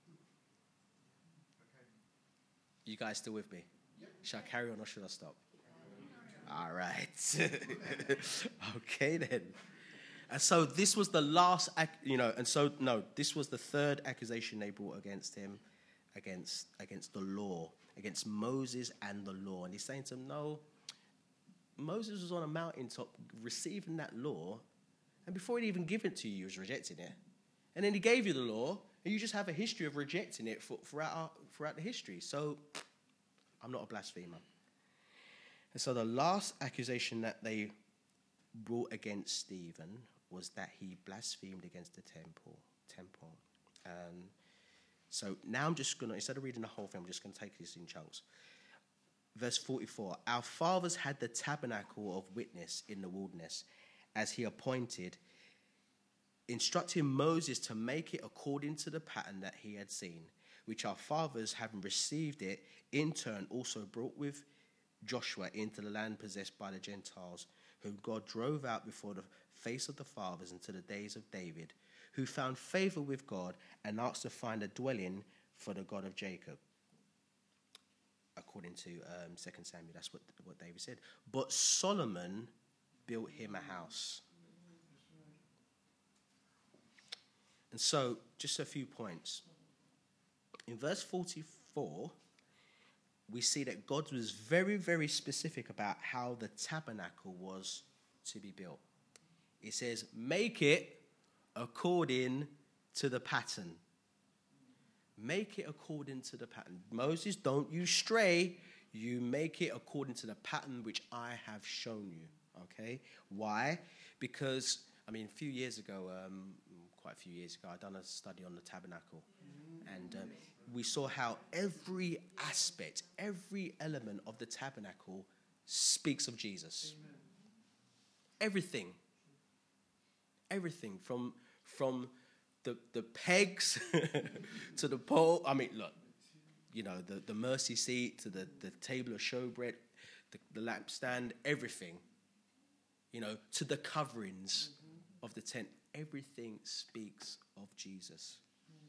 You guys still with me? Shall I carry on or should I stop? All right. Okay then. And so this was the last, you know, and so, no, this was the third accusation they brought against him, against against the law, against Moses and the law. And he's saying to them, no, Moses was on a mountaintop receiving that law, and before he'd even given it to you, he was rejecting it. And then he gave you the law, and you just have a history of rejecting it for, throughout, our, throughout the history. So I'm not a blasphemer. And so the last accusation that they brought against Stephen was that he blasphemed against the temple. temple. Um, so now I'm just going to, instead of reading the whole thing, I'm just going to take this in chunks. Verse forty-four, our fathers had the tabernacle of witness in the wilderness, as he appointed, instructing Moses to make it according to the pattern that he had seen, which our fathers, having received it, in turn also brought with Joshua into the land possessed by the Gentiles, whom God drove out before the face of the fathers until the days of David, who found favor with God and asked to find a dwelling for the God of Jacob. According to um, Second Samuel, that's what, what David said. But Solomon built him a house. And so, just a few points. In verse forty-four, we see that God was very, very specific about how the tabernacle was to be built. It says, make it according to the pattern. Make it according to the pattern. Moses, don't you stray. You make it according to the pattern which I have shown you. Okay? Why? Because, I mean, a few years ago, um, quite a few years ago, I'd done a study on the tabernacle. And um, we saw how every aspect, every element of the tabernacle speaks of Jesus. Amen. Everything. Everything from from the, the pegs to the pole. I mean, look, you know, the, the mercy seat to the, the table of showbread, the, the lampstand, everything. You know, to the coverings mm-hmm. of the tent. Everything speaks of Jesus.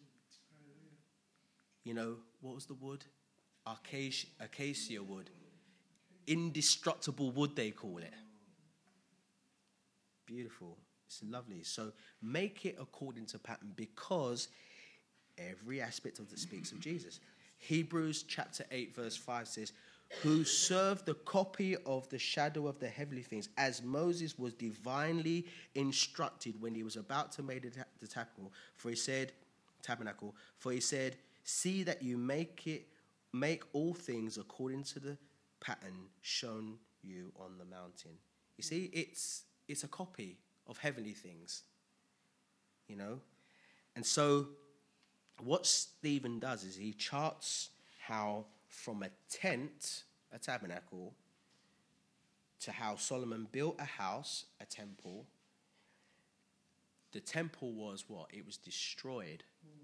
You know, what was the wood? Acacia, acacia wood. Indestructible wood, they call it. Beautiful. It's lovely. So make it according to pattern, because every aspect of it speaks of Jesus. Hebrews chapter eight verse five says, who served the copy of the shadow of the heavenly things, as Moses was divinely instructed when he was about to make the, ta- the tabernacle. For he said, tabernacle, for he said, see that you make it, make all things according to the pattern shown you on the mountain. You see, it's it's a copy of heavenly things, you know. And so what Stephen does is he charts how from a tent, a tabernacle, to how Solomon built a house, a temple. The temple was what? It was destroyed.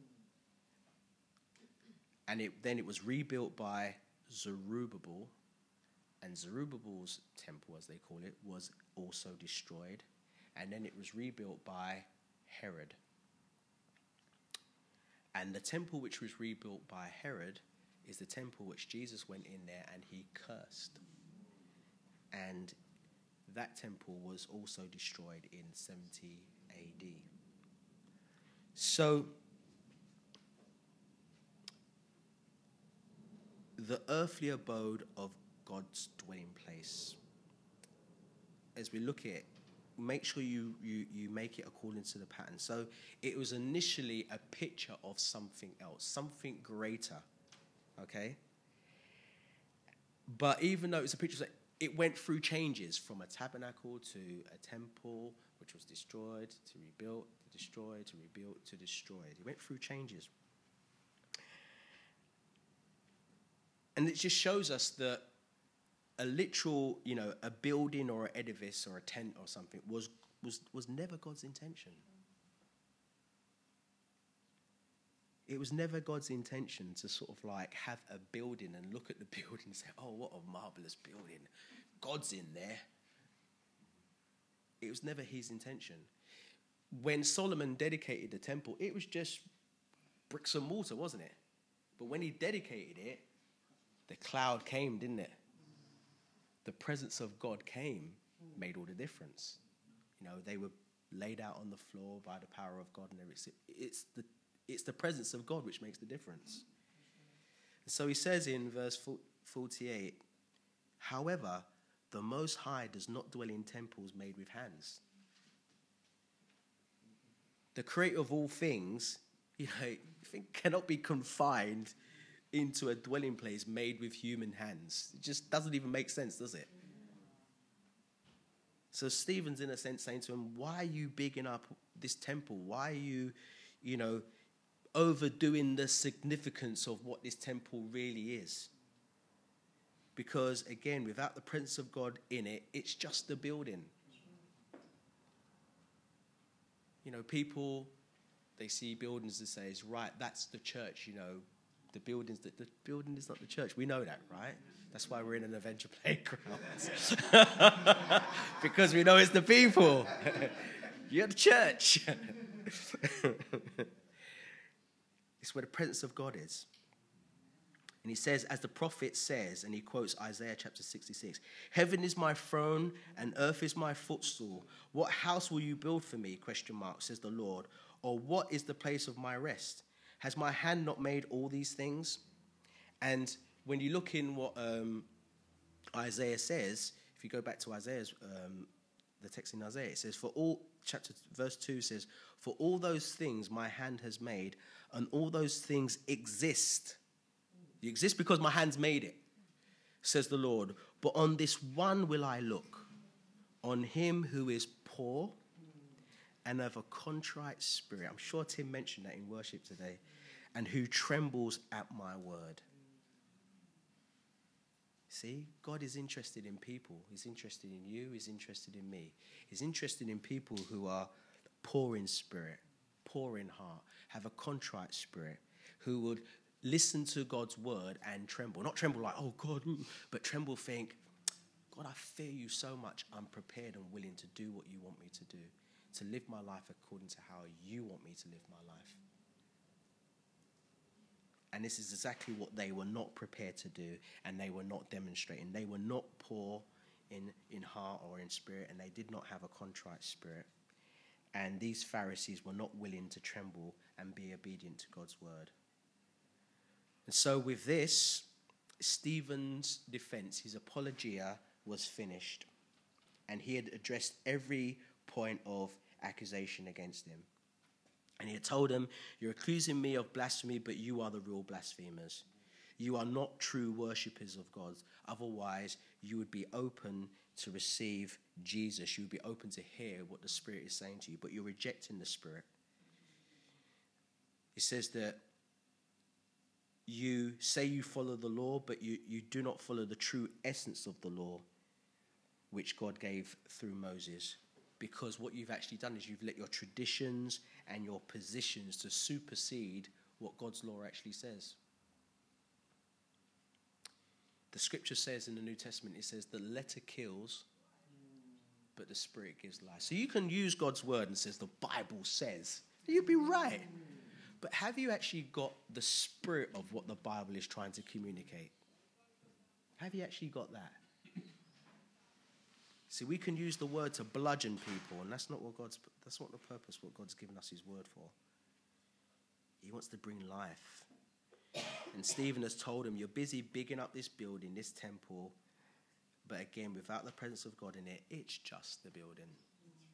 And it, then it was rebuilt by Zerubbabel. And Zerubbabel's temple, as they call it, was also destroyed. And then it was rebuilt by Herod. And the temple which was rebuilt by Herod is the temple which Jesus went in there and he cursed. And that temple was also destroyed in seventy A D. So the earthly abode of God's dwelling place, as we look at it, make sure you, you, you make it according to the pattern. So it was initially a picture of something else, something greater, okay? But even though it's a picture, it went through changes from a tabernacle to a temple, which was destroyed, to rebuilt, to destroyed, to rebuilt, to destroyed. It went through changes. And it just shows us that a literal, you know, a building or an edifice or a tent or something was was was never God's intention. It was never God's intention to sort of like have a building and look at the building and say, oh, what a marvelous building. God's in there. It was never his intention. When Solomon dedicated the temple, it was just bricks and mortar, wasn't it? But when he dedicated it, the cloud came, didn't it? The presence of God came, made all the difference. You know, they were laid out on the floor by the power of God, and it's, it's the it's the presence of God which makes the difference. So he says in verse forty-eight, however, the Most High does not dwell in temples made with hands. The creator of all things, you know, cannot be confined into a dwelling place made with human hands. It just doesn't even make sense, does it? So Stephen's in a sense saying to him, why are you bigging up this temple? Why are you, you know, overdoing the significance of what this temple really is? Because, again, without the presence of God in it, it's just a building. You know, people, they see buildings and say, right, that's the church, you know. The buildings, the, the building is not the church. We know that, right? That's why we're in an adventure playground. Because we know it's the people. You're the church. It's where the presence of God is. And he says, as the prophet says, and he quotes Isaiah chapter sixty-six, heaven is my throne and earth is my footstool. What house will you build for me, question mark, says the Lord, or what is the place of my rest? Has my hand not made all these things? And when you look in what um, Isaiah says, if you go back to Isaiah's, um, the text in Isaiah, it says, for all, chapter, verse two says, for all those things my hand has made, and all those things exist. You exist because my hand's made it, says the Lord. But on this one will I look, on him who is poor and of a contrite spirit. I'm sure Tim mentioned that in worship today. And who trembles at my word. See, God is interested in people. He's interested in you. He's interested in me. He's interested in people who are poor in spirit, poor in heart, have a contrite spirit, who would listen to God's word and tremble. Not tremble like, oh God, but tremble, think, God, I fear you so much. I'm prepared and willing to do what you want me to do, to live my life according to how you want me to live my life. And this is exactly what they were not prepared to do, and they were not demonstrating. They were not poor in, in heart or in spirit, and they did not have a contrite spirit. And these Pharisees were not willing to tremble and be obedient to God's word. And so with this, Stephen's defense, his apologia, was finished. And he had addressed every point of accusation against him. And he had told them, you're accusing me of blasphemy, but you are the real blasphemers. You are not true worshippers of God. Otherwise, you would be open to receive Jesus. You would be open to hear what the Spirit is saying to you, but you're rejecting the Spirit. It says that you say you follow the law, but you, you do not follow the true essence of the law, which God gave through Moses. Because what you've actually done is you've let your traditions and your positions to supersede what God's law actually says. The scripture says in the New Testament, it says the letter kills, but the Spirit gives life. So you can use God's word and says the Bible says. You'd be right. But have you actually got the spirit of what the Bible is trying to communicate? Have you actually got that? See, we can use the word to bludgeon people, and that's not what God's, that's not the purpose, what God's given us his word for. He wants to bring life. And Stephen has told him, you're busy bigging up this building, this temple, but again, without the presence of God in it, it's just the building.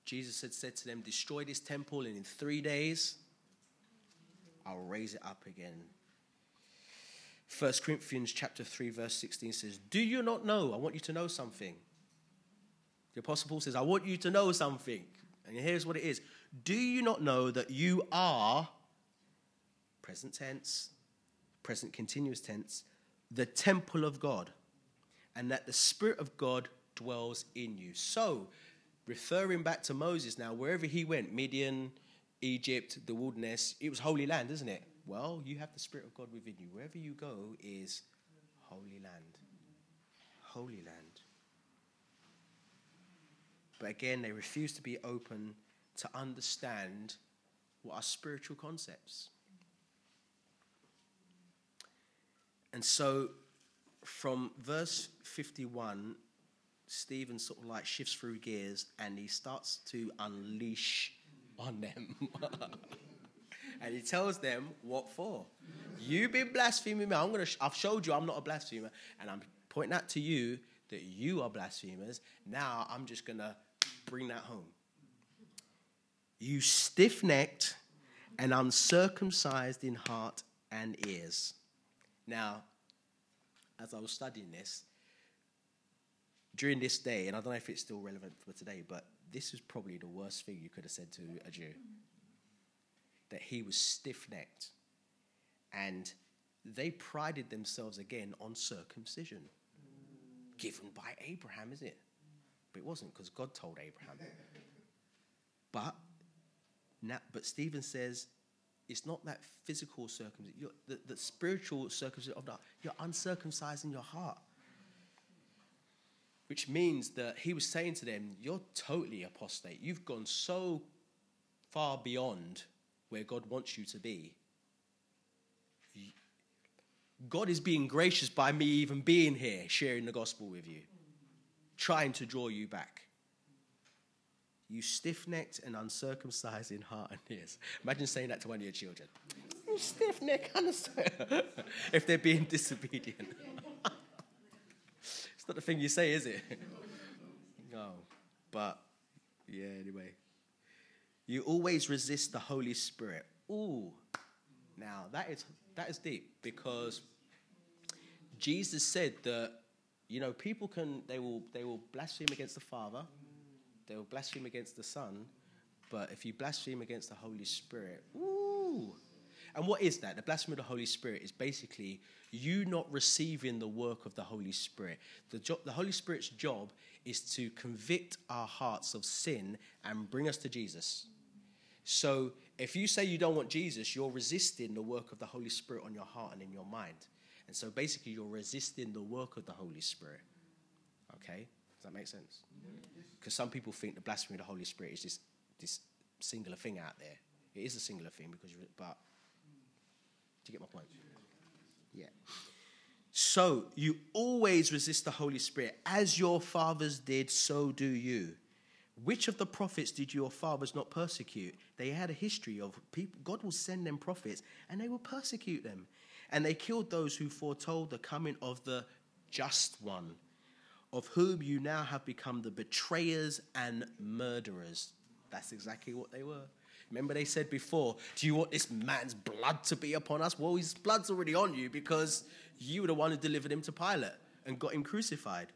Jesus had said to them, destroy this temple, and in three days, I'll raise it up again. First Corinthians chapter three, verse sixteen says, do you not know? I want you to know something. The Apostle Paul says, I want you to know something. And here's what it is. Do you not know that you are, present tense, present continuous tense, the temple of God, and that the Spirit of God dwells in you? So, referring back to Moses now, wherever he went, Midian, Egypt, the wilderness, it was holy land, isn't it? Well, you have the Spirit of God within you. Wherever you go is holy land. Holy land. But again, they refuse to be open to understand what are spiritual concepts. And so, from verse fifty-one, Stephen sort of like shifts through gears and he starts to unleash on them. And he tells them what for. You've been blaspheming me. I'm gonna sh- I've showed you I'm not a blasphemer. And I'm pointing out to you that you are blasphemers. Now I'm just going to bring that home. You stiff-necked and uncircumcised in heart and ears. Now, as I was studying this, during this day, and I don't know if it's still relevant for today, but this is probably the worst thing you could have said to a Jew. That he was stiff-necked. And they prided themselves again on circumcision. Given by Abraham, is it? But it wasn't, because God told Abraham. But, now, but Stephen says, it's not that physical circumcision, you're, the, the spiritual circumcision of the heart. You're uncircumcised in your heart. Which means that he was saying to them, you're totally apostate. You've gone so far beyond where God wants you to be. God is being gracious by me even being here, sharing the gospel with you, trying to draw you back. You stiff-necked and uncircumcised in heart and ears. Imagine saying that to one of your children. You stiff-necked, uncircumcised. If they're being disobedient. It's not the thing you say, is it? No. But, yeah, anyway. You always resist the Holy Spirit. Ooh. Now, that is that is deep, because Jesus said that, you know, people can, they will they will blaspheme against the Father, they will blaspheme against the Son, but if you blaspheme against the Holy Spirit, ooh. And what is that? The blasphemy of the Holy Spirit is basically you not receiving the work of the Holy Spirit. The, jo- the Holy Spirit's job is to convict our hearts of sin and bring us to Jesus. So if you say you don't want Jesus, you're resisting the work of the Holy Spirit on your heart and in your mind. And so basically you're resisting the work of the Holy Spirit. Okay? Does that make sense? Because some people think the blasphemy of the Holy Spirit is this, this singular thing out there. It is a singular thing, because you're, but do you get my point? Yeah. So you always resist the Holy Spirit. As your fathers did, so do you. Which of the prophets did your fathers not persecute? They had a history of people. God will send them prophets, and they will persecute them. And they killed those who foretold the coming of the just one, of whom you now have become the betrayers and murderers. That's exactly what they were. Remember they said before, do you want this man's blood to be upon us? Well, his blood's already on you, because you were the one who delivered him to Pilate and got him crucified.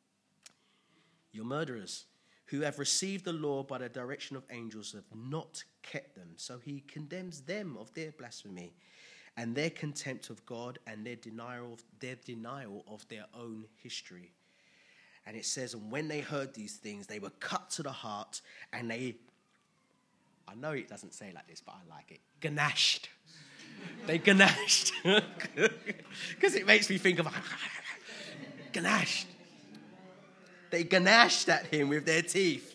You're murderers, who have received the law by the direction of angels, have not kept them. So he condemns them of their blasphemy and their contempt of God and their denial of, their denial of their own history. And it says, and when they heard these things, they were cut to the heart, and they, I know it doesn't say like this, but I like it, ganashed. They ganashed. Because it makes me think of, ganashed. They ganashed at him with their teeth.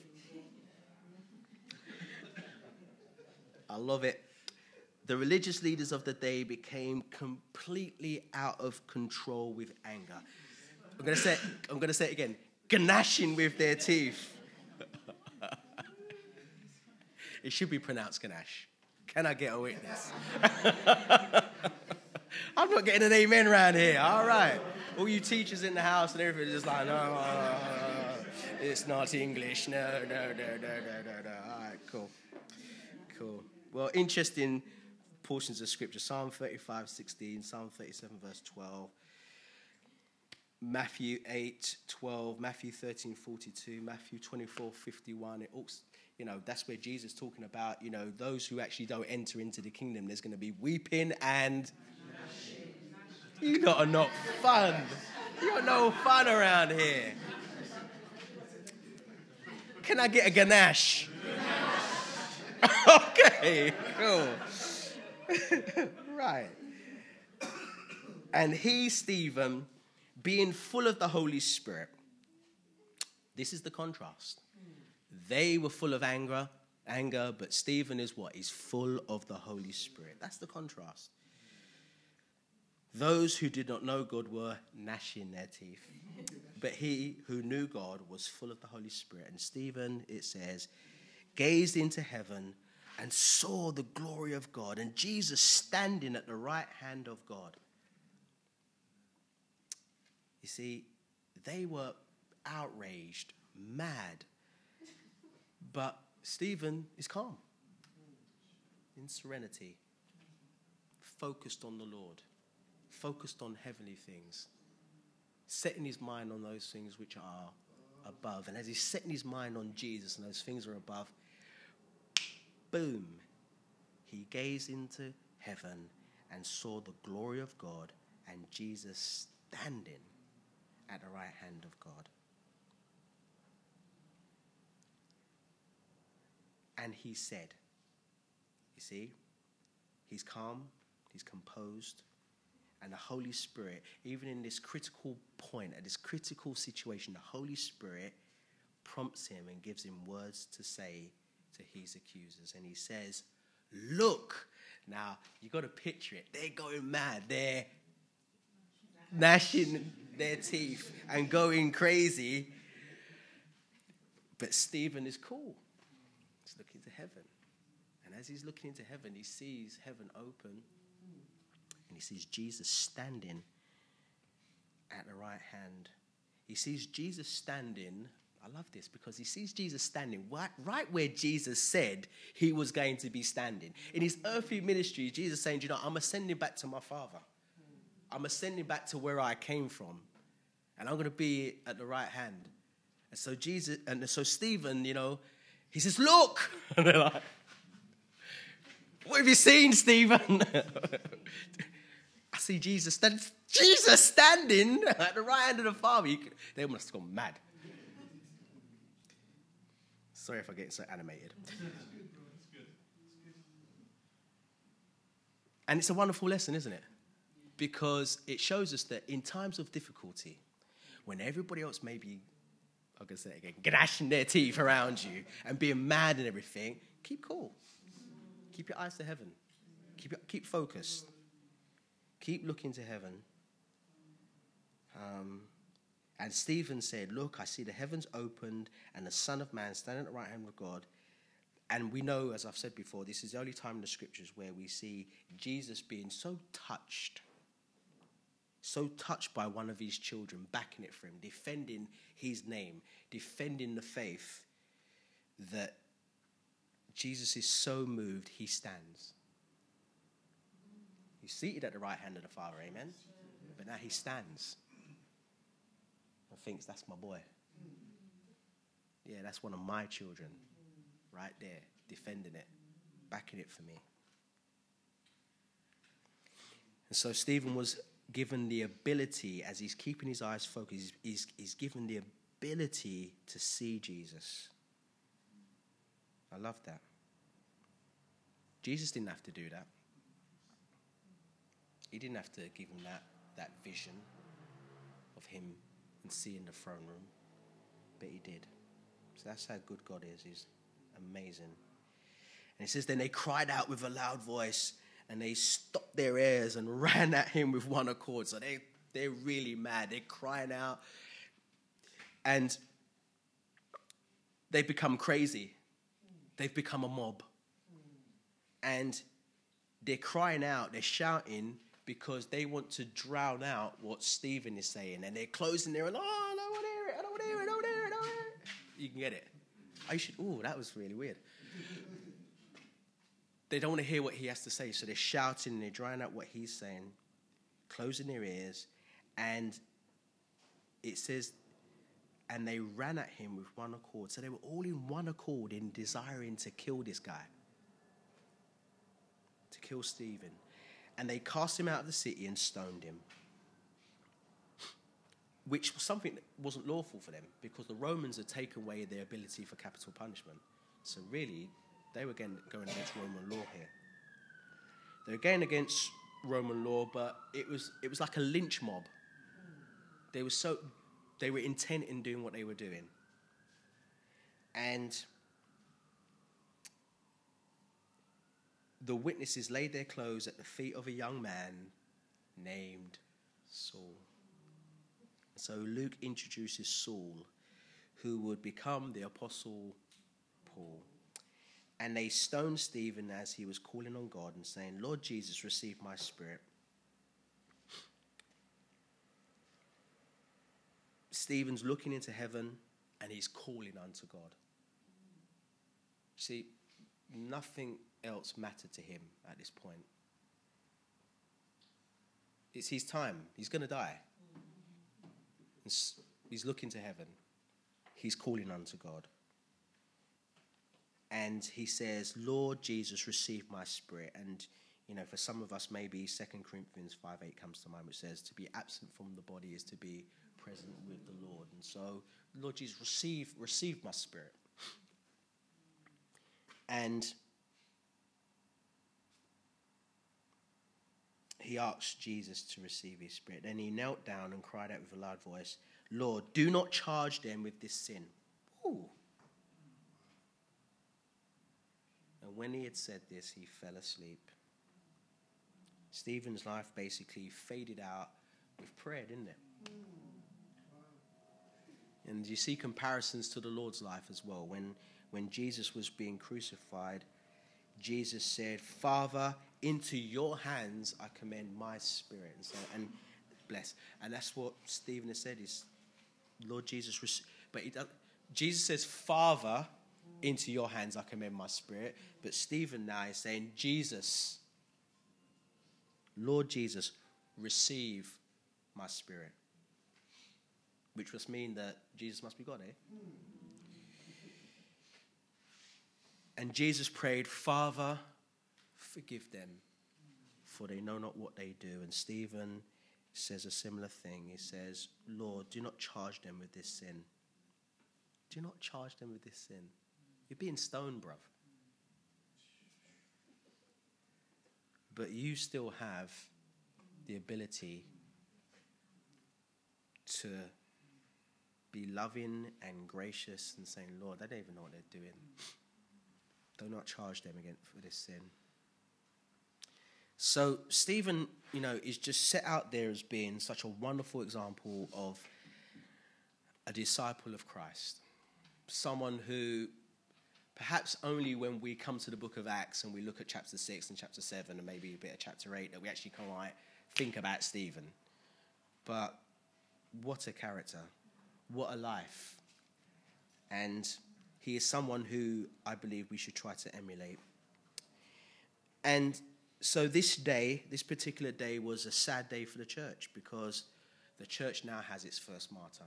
I love it. The religious leaders of the day became completely out of control with anger. I'm going to say it, I'm going to say it again. Ganashing with their teeth. It should be pronounced ganache. Can I get a witness? I'm not getting an amen around here. All right. All you teachers in the house and everything are just like, no, no, no, no. It's not English. No, no, no, no, no, no, no. All right, cool. Cool. Well, interesting portions of scripture. Psalm thirty-five, sixteen, Psalm thirty-seven, verse twelve. Matthew eight, twelve, Matthew thirteen, forty-two, Matthew twenty-four, fifty-one. It also, you know, that's where Jesus talking about, you know, those who actually don't enter into the kingdom, there's going to be weeping and... You lot are not fun. You're no fun around here. Can I get a ganache? Okay, cool. Right. And he, Stephen, being full of the Holy Spirit. This is the contrast. They were full of anger, anger, but Stephen is what? He's full of the Holy Spirit. That's the contrast. Those who did not know God were gnashing their teeth. But he who knew God was full of the Holy Spirit. And Stephen, it says, gazed into heaven and saw the glory of God and Jesus standing at the right hand of God. You see, they were outraged, mad. But Stephen is calm, in serenity, focused on the Lord, focused on heavenly things, setting his mind on those things which are above. And as he's setting his mind on Jesus and those things are above, boom, he gazed into heaven and saw the glory of God and Jesus standing at the right hand of God. And he said, you see, he's calm, he's composed, and the Holy Spirit, even in this critical point, at this critical situation, the Holy Spirit prompts him and gives him words to say to his accusers. And he says, look. Now, you've got to picture it. They're going mad. They're gnashing their teeth and going crazy. But Stephen is cool. He's looking to heaven. And as he's looking into heaven, he sees heaven open. And he sees Jesus standing at the right hand. He sees Jesus standing. I love this because he sees Jesus standing right, right where Jesus said he was going to be standing. In his earthly ministry, Jesus saying, you know, I'm ascending back to my Father. I'm ascending back to where I came from. And I'm going to be at the right hand. And so Jesus, and so Stephen, you know, he says, look. And they're like, what have you seen, Stephen? I see Jesus standing. Jesus standing at the right hand of the Father. You could, they must have gone mad. Sorry if I get so animated. And it's a wonderful lesson, isn't it? Because it shows us that in times of difficulty, when everybody else may be, I'm going to say it again, gnashing their teeth around you and being mad and everything, keep cool. Keep your eyes to heaven. Keep, keep focused. Keep looking to heaven. Um, and Stephen said, look, I see the heavens opened and the Son of Man standing at the right hand of God. And we know, as I've said before, this is the only time in the scriptures where we see Jesus being so touched, so touched by one of his children, backing it for him, defending his name, defending the faith, that Jesus is so moved, he stands. He's seated at the right hand of the Father, amen? But now he stands and thinks, that's my boy. Yeah, that's one of my children right there, defending it, backing it for me. And so Stephen was given the ability, as he's keeping his eyes focused, he's, he's given the ability to see Jesus. I love that. Jesus didn't have to do that. He didn't have to give him that, that vision of him and seeing the throne room, but he did. So that's how good God is. He's amazing. And it says, then they cried out with a loud voice, and they stopped their ears and ran at him with one accord. So they, they're really mad. They're crying out. And they've become crazy. They've become a mob. And they're crying out, they're shouting, because they want to drown out what Stephen is saying. And they're closing their, oh, I don't want to hear it, I don't want to hear it, I don't want to hear it, I don't want to hear it. You can get it. I should. Oh, that was really weird. They don't want to hear what he has to say, so they're shouting and they're drying out what he's saying, closing their ears, and it says, and they ran at him with one accord. So they were all in one accord in desiring to kill this guy, to kill Stephen. And they cast him out of the city and stoned him, which was something that wasn't lawful for them because the Romans had taken away their ability for capital punishment. So really, they were going against Roman law here. They were going against Roman law, but it was it was like a lynch mob. They were so they were intent in doing what they were doing. And the witnesses laid their clothes at the feet of a young man named Saul. So Luke introduces Saul, who would become the Apostle Paul. And they stoned Stephen as he was calling on God and saying, Lord Jesus, receive my spirit. Stephen's looking into heaven and he's calling unto God. See, nothing else mattered to him at this point. It's his time. He's going to die. He's looking to heaven. He's calling unto God. And he says, Lord Jesus, receive my spirit. And, you know, for some of us, maybe Second Corinthians five eight comes to mind, which says, to be absent from the body is to be present with the Lord. And so, Lord Jesus, receive, receive my spirit. And he asked Jesus to receive his spirit. Then he knelt down and cried out with a loud voice, Lord, do not charge them with this sin. Ooh. And when he had said this, he fell asleep. Stephen's life basically faded out with prayer, didn't it? And you see comparisons to the Lord's life as well. When, when Jesus was being crucified, Jesus said, Father, into your hands I commend my spirit. And, so, and bless. And that's what Stephen has said is, Lord Jesus, but he, Jesus says, Father, into your hands I commend my spirit. But Stephen now is saying, Jesus, Lord Jesus, receive my spirit. Which must mean that Jesus must be God, eh? And Jesus prayed, Father, forgive them, for they know not what they do. And Stephen says a similar thing. He says, Lord, do not charge them with this sin. Do not charge them with this sin. You're being stoned, bruv. But you still have the ability to be loving and gracious and saying, Lord, they don't even know what they're doing. Do not charge them again for this sin. So Stephen, you know, is just set out there as being such a wonderful example of a disciple of Christ. Someone who perhaps only when we come to the book of Acts and we look at chapter six and chapter seven and maybe a bit of chapter eight that we actually can like think about Stephen. But what a character. What a life. And he is someone who I believe we should try to emulate. And so this day, this particular day was a sad day for the church because the church now has its first martyr.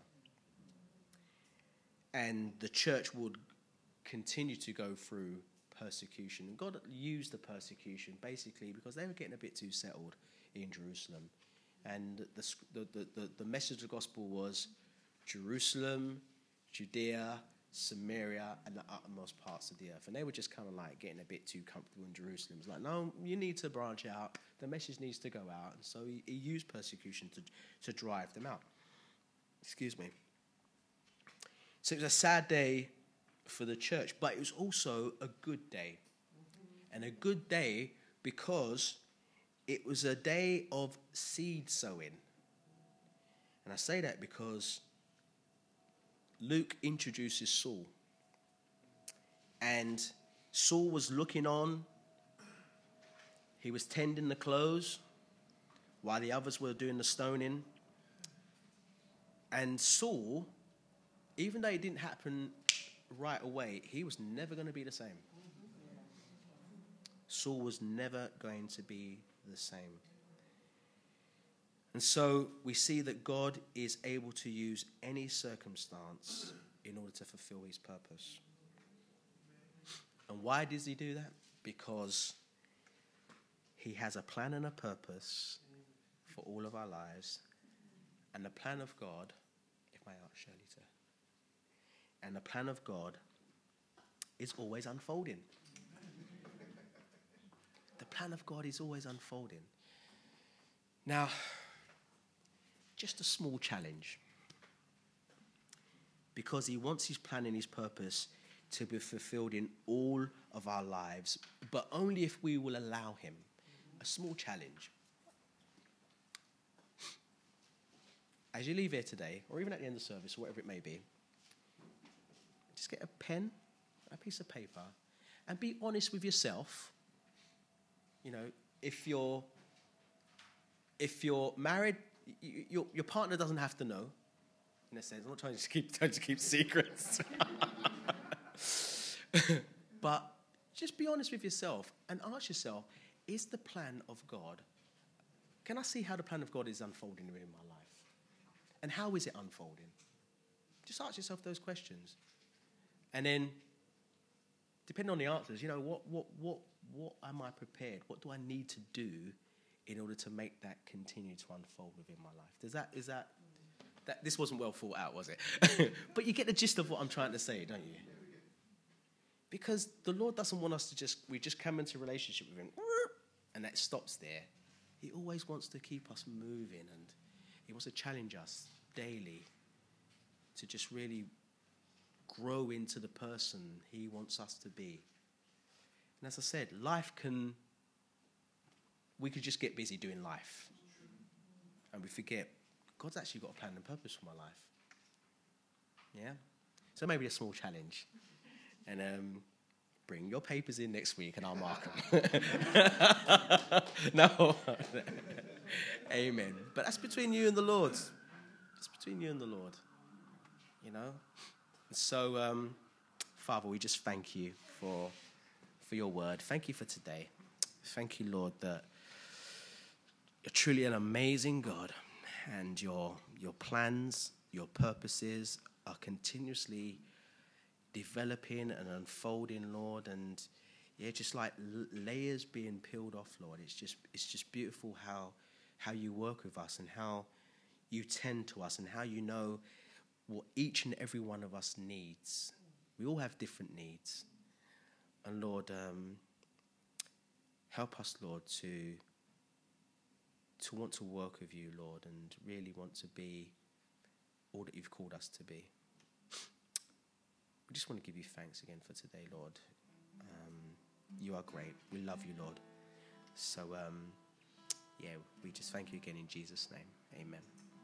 And the church would continue to go through persecution. And God used the persecution basically because they were getting a bit too settled in Jerusalem. And the, the, the, the message of the gospel was Jerusalem, Judea, Samaria, and the uttermost parts of the earth. And they were just kind of like getting a bit too comfortable in Jerusalem. It's like, no, you need to branch out. The message needs to go out. And so he, he used persecution to, to drive them out. Excuse me. So it was a sad day for the church, but it was also a good day. And a good day because it was a day of seed sowing. And I say that because Luke introduces Saul. And Saul was looking on. He was tending the clothes while the others were doing the stoning. And Saul, even though it didn't happen right away, he was never going to be the same. Saul was never going to be the same. And so we see that God is able to use any circumstance in order to fulfill his purpose. And why does he do that? Because he has a plan and a purpose for all of our lives. And the plan of God, if I ask Shirley to, and the plan of God is always unfolding. The plan of God is always unfolding. Now, just a small challenge. Because he wants his plan and his purpose to be fulfilled in all of our lives, but only if we will allow him. A small challenge. As you leave here today, or even at the end of the service, or whatever it may be, just get a pen, a piece of paper, and be honest with yourself. You know, if you're if you're married, you, your your partner doesn't have to know. In a sense, I'm not trying to keep trying to keep secrets, but just be honest with yourself and ask yourself: is the plan of God? Can I see how the plan of God is unfolding in my life? And how is it unfolding? Just ask yourself those questions. And then, depending on the answers, you know, what, what, what, what am I prepared? What do I need to do in order to make that continue to unfold within my life? Does that, is that, that this wasn't well thought out, was it? But you get the gist of what I'm trying to say, don't you? Because the Lord doesn't want us to just, we just come into a relationship with him, and that stops there. He always wants to keep us moving, and he wants to challenge us daily to just really grow into the person he wants us to be. And as I said, life can, we could just get busy doing life. And we forget, God's actually got a plan and purpose for my life. Yeah? So maybe a small challenge. And um, bring your papers in next week and I'll mark them. No. Amen. But that's between you and the Lord. It's between you and the Lord. You know? So, um, Father, we just thank you for, for your word. Thank you for today. Thank you, Lord, that you're truly an amazing God, and your your plans, your purposes are continuously developing and unfolding, Lord, and yeah, just like l- layers being peeled off, Lord. It's just it's just beautiful how how you work with us and how you tend to us and how you know what each and every one of us needs. We all have different needs. And Lord, um, help us, Lord, to, to want to work with you, Lord, and really want to be all that you've called us to be. We just want to give you thanks again for today, Lord. Um, you are great. We love you, Lord. So, um, yeah, we just thank you again in Jesus' name. Amen.